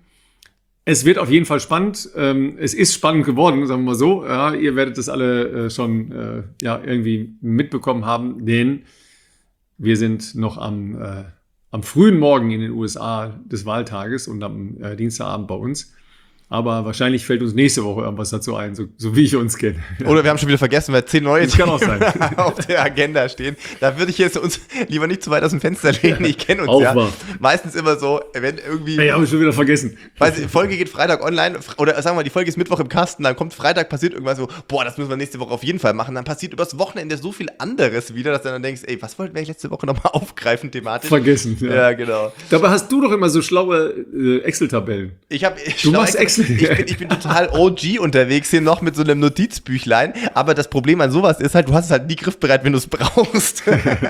Es wird auf jeden Fall spannend. Ähm, es ist spannend geworden, sagen wir mal so. Ja, ihr werdet das alle äh, schon äh, ja, irgendwie mitbekommen haben, denn wir sind noch am, äh, am frühen Morgen in den U S A des Wahltages und am äh, Dienstagabend bei uns. Aber wahrscheinlich fällt uns nächste Woche irgendwas dazu ein, so, so wie ich uns kenne. Oder wir haben schon wieder vergessen, weil zehn neue Das kann auch sein. auf der Agenda stehen. Da würde ich jetzt uns lieber nicht zu weit aus dem Fenster lehnen. Ich kenne uns Auch ja. wahr. Meistens immer so, wenn irgendwie... Ey, habe ich schon wieder vergessen. Weiß ich, die Folge geht Freitag online, oder sagen wir mal, die Folge ist Mittwoch im Kasten, dann kommt Freitag, passiert irgendwas so, boah, das müssen wir nächste Woche auf jeden Fall machen. Dann passiert übers Wochenende so viel anderes wieder, dass du dann denkst, ey, was wollten wir letzte Woche nochmal aufgreifen thematisch? Vergessen, ja. Ja, genau. Dabei hast du doch immer so schlaue äh, Excel-Tabellen. Ich hab, Du machst Excel. Ich bin, ich bin total O G unterwegs hier noch mit so einem Notizbüchlein, aber das Problem an sowas ist halt, du hast es halt nie griffbereit, wenn du es brauchst.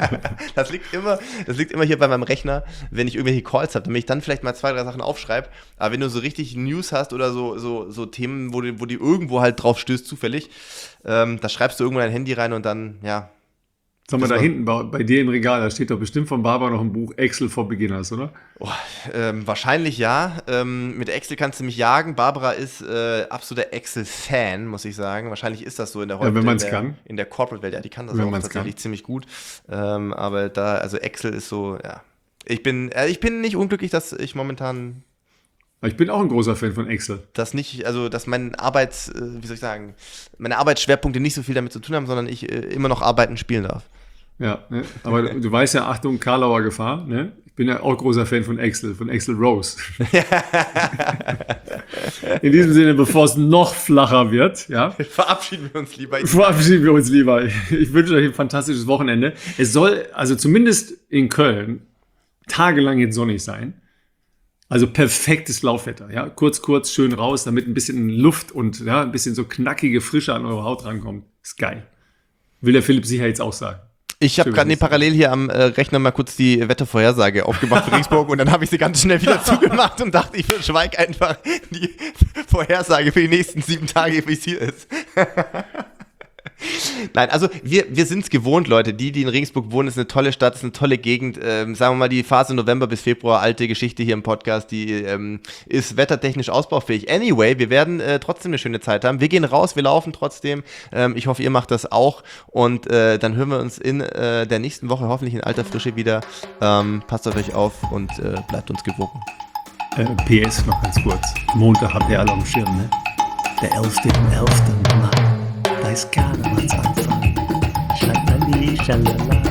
Das liegt immer, das liegt immer hier bei meinem Rechner, wenn ich irgendwelche Calls habe, damit ich dann vielleicht mal zwei, drei Sachen aufschreibe. Aber wenn du so richtig News hast oder so, so, so Themen, wo du, wo die irgendwo halt drauf stößt, zufällig, ähm, da schreibst du irgendwo dein Handy rein und dann, ja. Sag mal, Das da war- hinten bei, bei dir im Regal, da steht doch bestimmt von Barber noch ein Buch Excel for Beginners, oder? Oh, ähm, wahrscheinlich ja. Ähm, mit Excel kannst du mich jagen. Barbara ist äh, absoluter Excel-Fan, muss ich sagen. Wahrscheinlich ist das so in der Ja, wenn man's in der, kann. in der Corporate-Welt. Ja, die kann das Wenn auch man's tatsächlich kann. ziemlich gut. Ähm, aber da, also Excel ist so, ja. Ich bin, äh, ich bin nicht unglücklich, dass ich momentan Aber ich bin auch ein großer Fan von Excel. das nicht, also dass mein Arbeits, äh, wie soll ich sagen, meine Arbeitsschwerpunkte nicht so viel damit zu tun haben, sondern ich äh, immer noch arbeiten spielen darf. Ja, ne? Aber du, du weißt ja, Achtung, Karlauer Gefahr, ne? Ich bin ja auch großer Fan von Excel, von Excel Rose. In diesem Sinne, bevor es noch flacher wird, ja, Verabschieden wir uns lieber. verabschieden wir uns lieber. Ich wünsche euch ein fantastisches Wochenende. Es soll also zumindest in Köln tagelang jetzt sonnig sein. Also perfektes Laufwetter, ja. Kurz, kurz, schön raus, damit ein bisschen Luft und ja, ein bisschen so knackige Frische an eure Haut rankommt. Ist geil. Will der Philipp sicher jetzt auch sagen. Ich habe Schön, gerade nee, dass du- parallel hier am äh, Rechner mal kurz die Wettervorhersage aufgemacht für Regensburg und dann habe ich sie ganz schnell wieder zugemacht und dachte, ich verschweige einfach die Vorhersage für die nächsten sieben Tage, wie es hier ist. Nein, also wir, wir sind es gewohnt, Leute. Die, die in Regensburg wohnen, ist eine tolle Stadt, ist eine tolle Gegend. Ähm, sagen wir mal, die Phase November bis Februar, alte Geschichte hier im Podcast, die ähm, ist wettertechnisch ausbaufähig. Anyway, wir werden äh, trotzdem eine schöne Zeit haben. Wir gehen raus, wir laufen trotzdem. Ähm, ich hoffe, ihr macht das auch. Und äh, dann hören wir uns in äh, der nächsten Woche hoffentlich in alter Frische wieder. Ähm, passt auf euch auf und äh, bleibt uns gewogen. Äh, P S noch ganz kurz. Montag habt ihr alle am Schirm, ne? Der elfte elfte Mann. Da ist Karnevalsanfang. Schalali, schalala.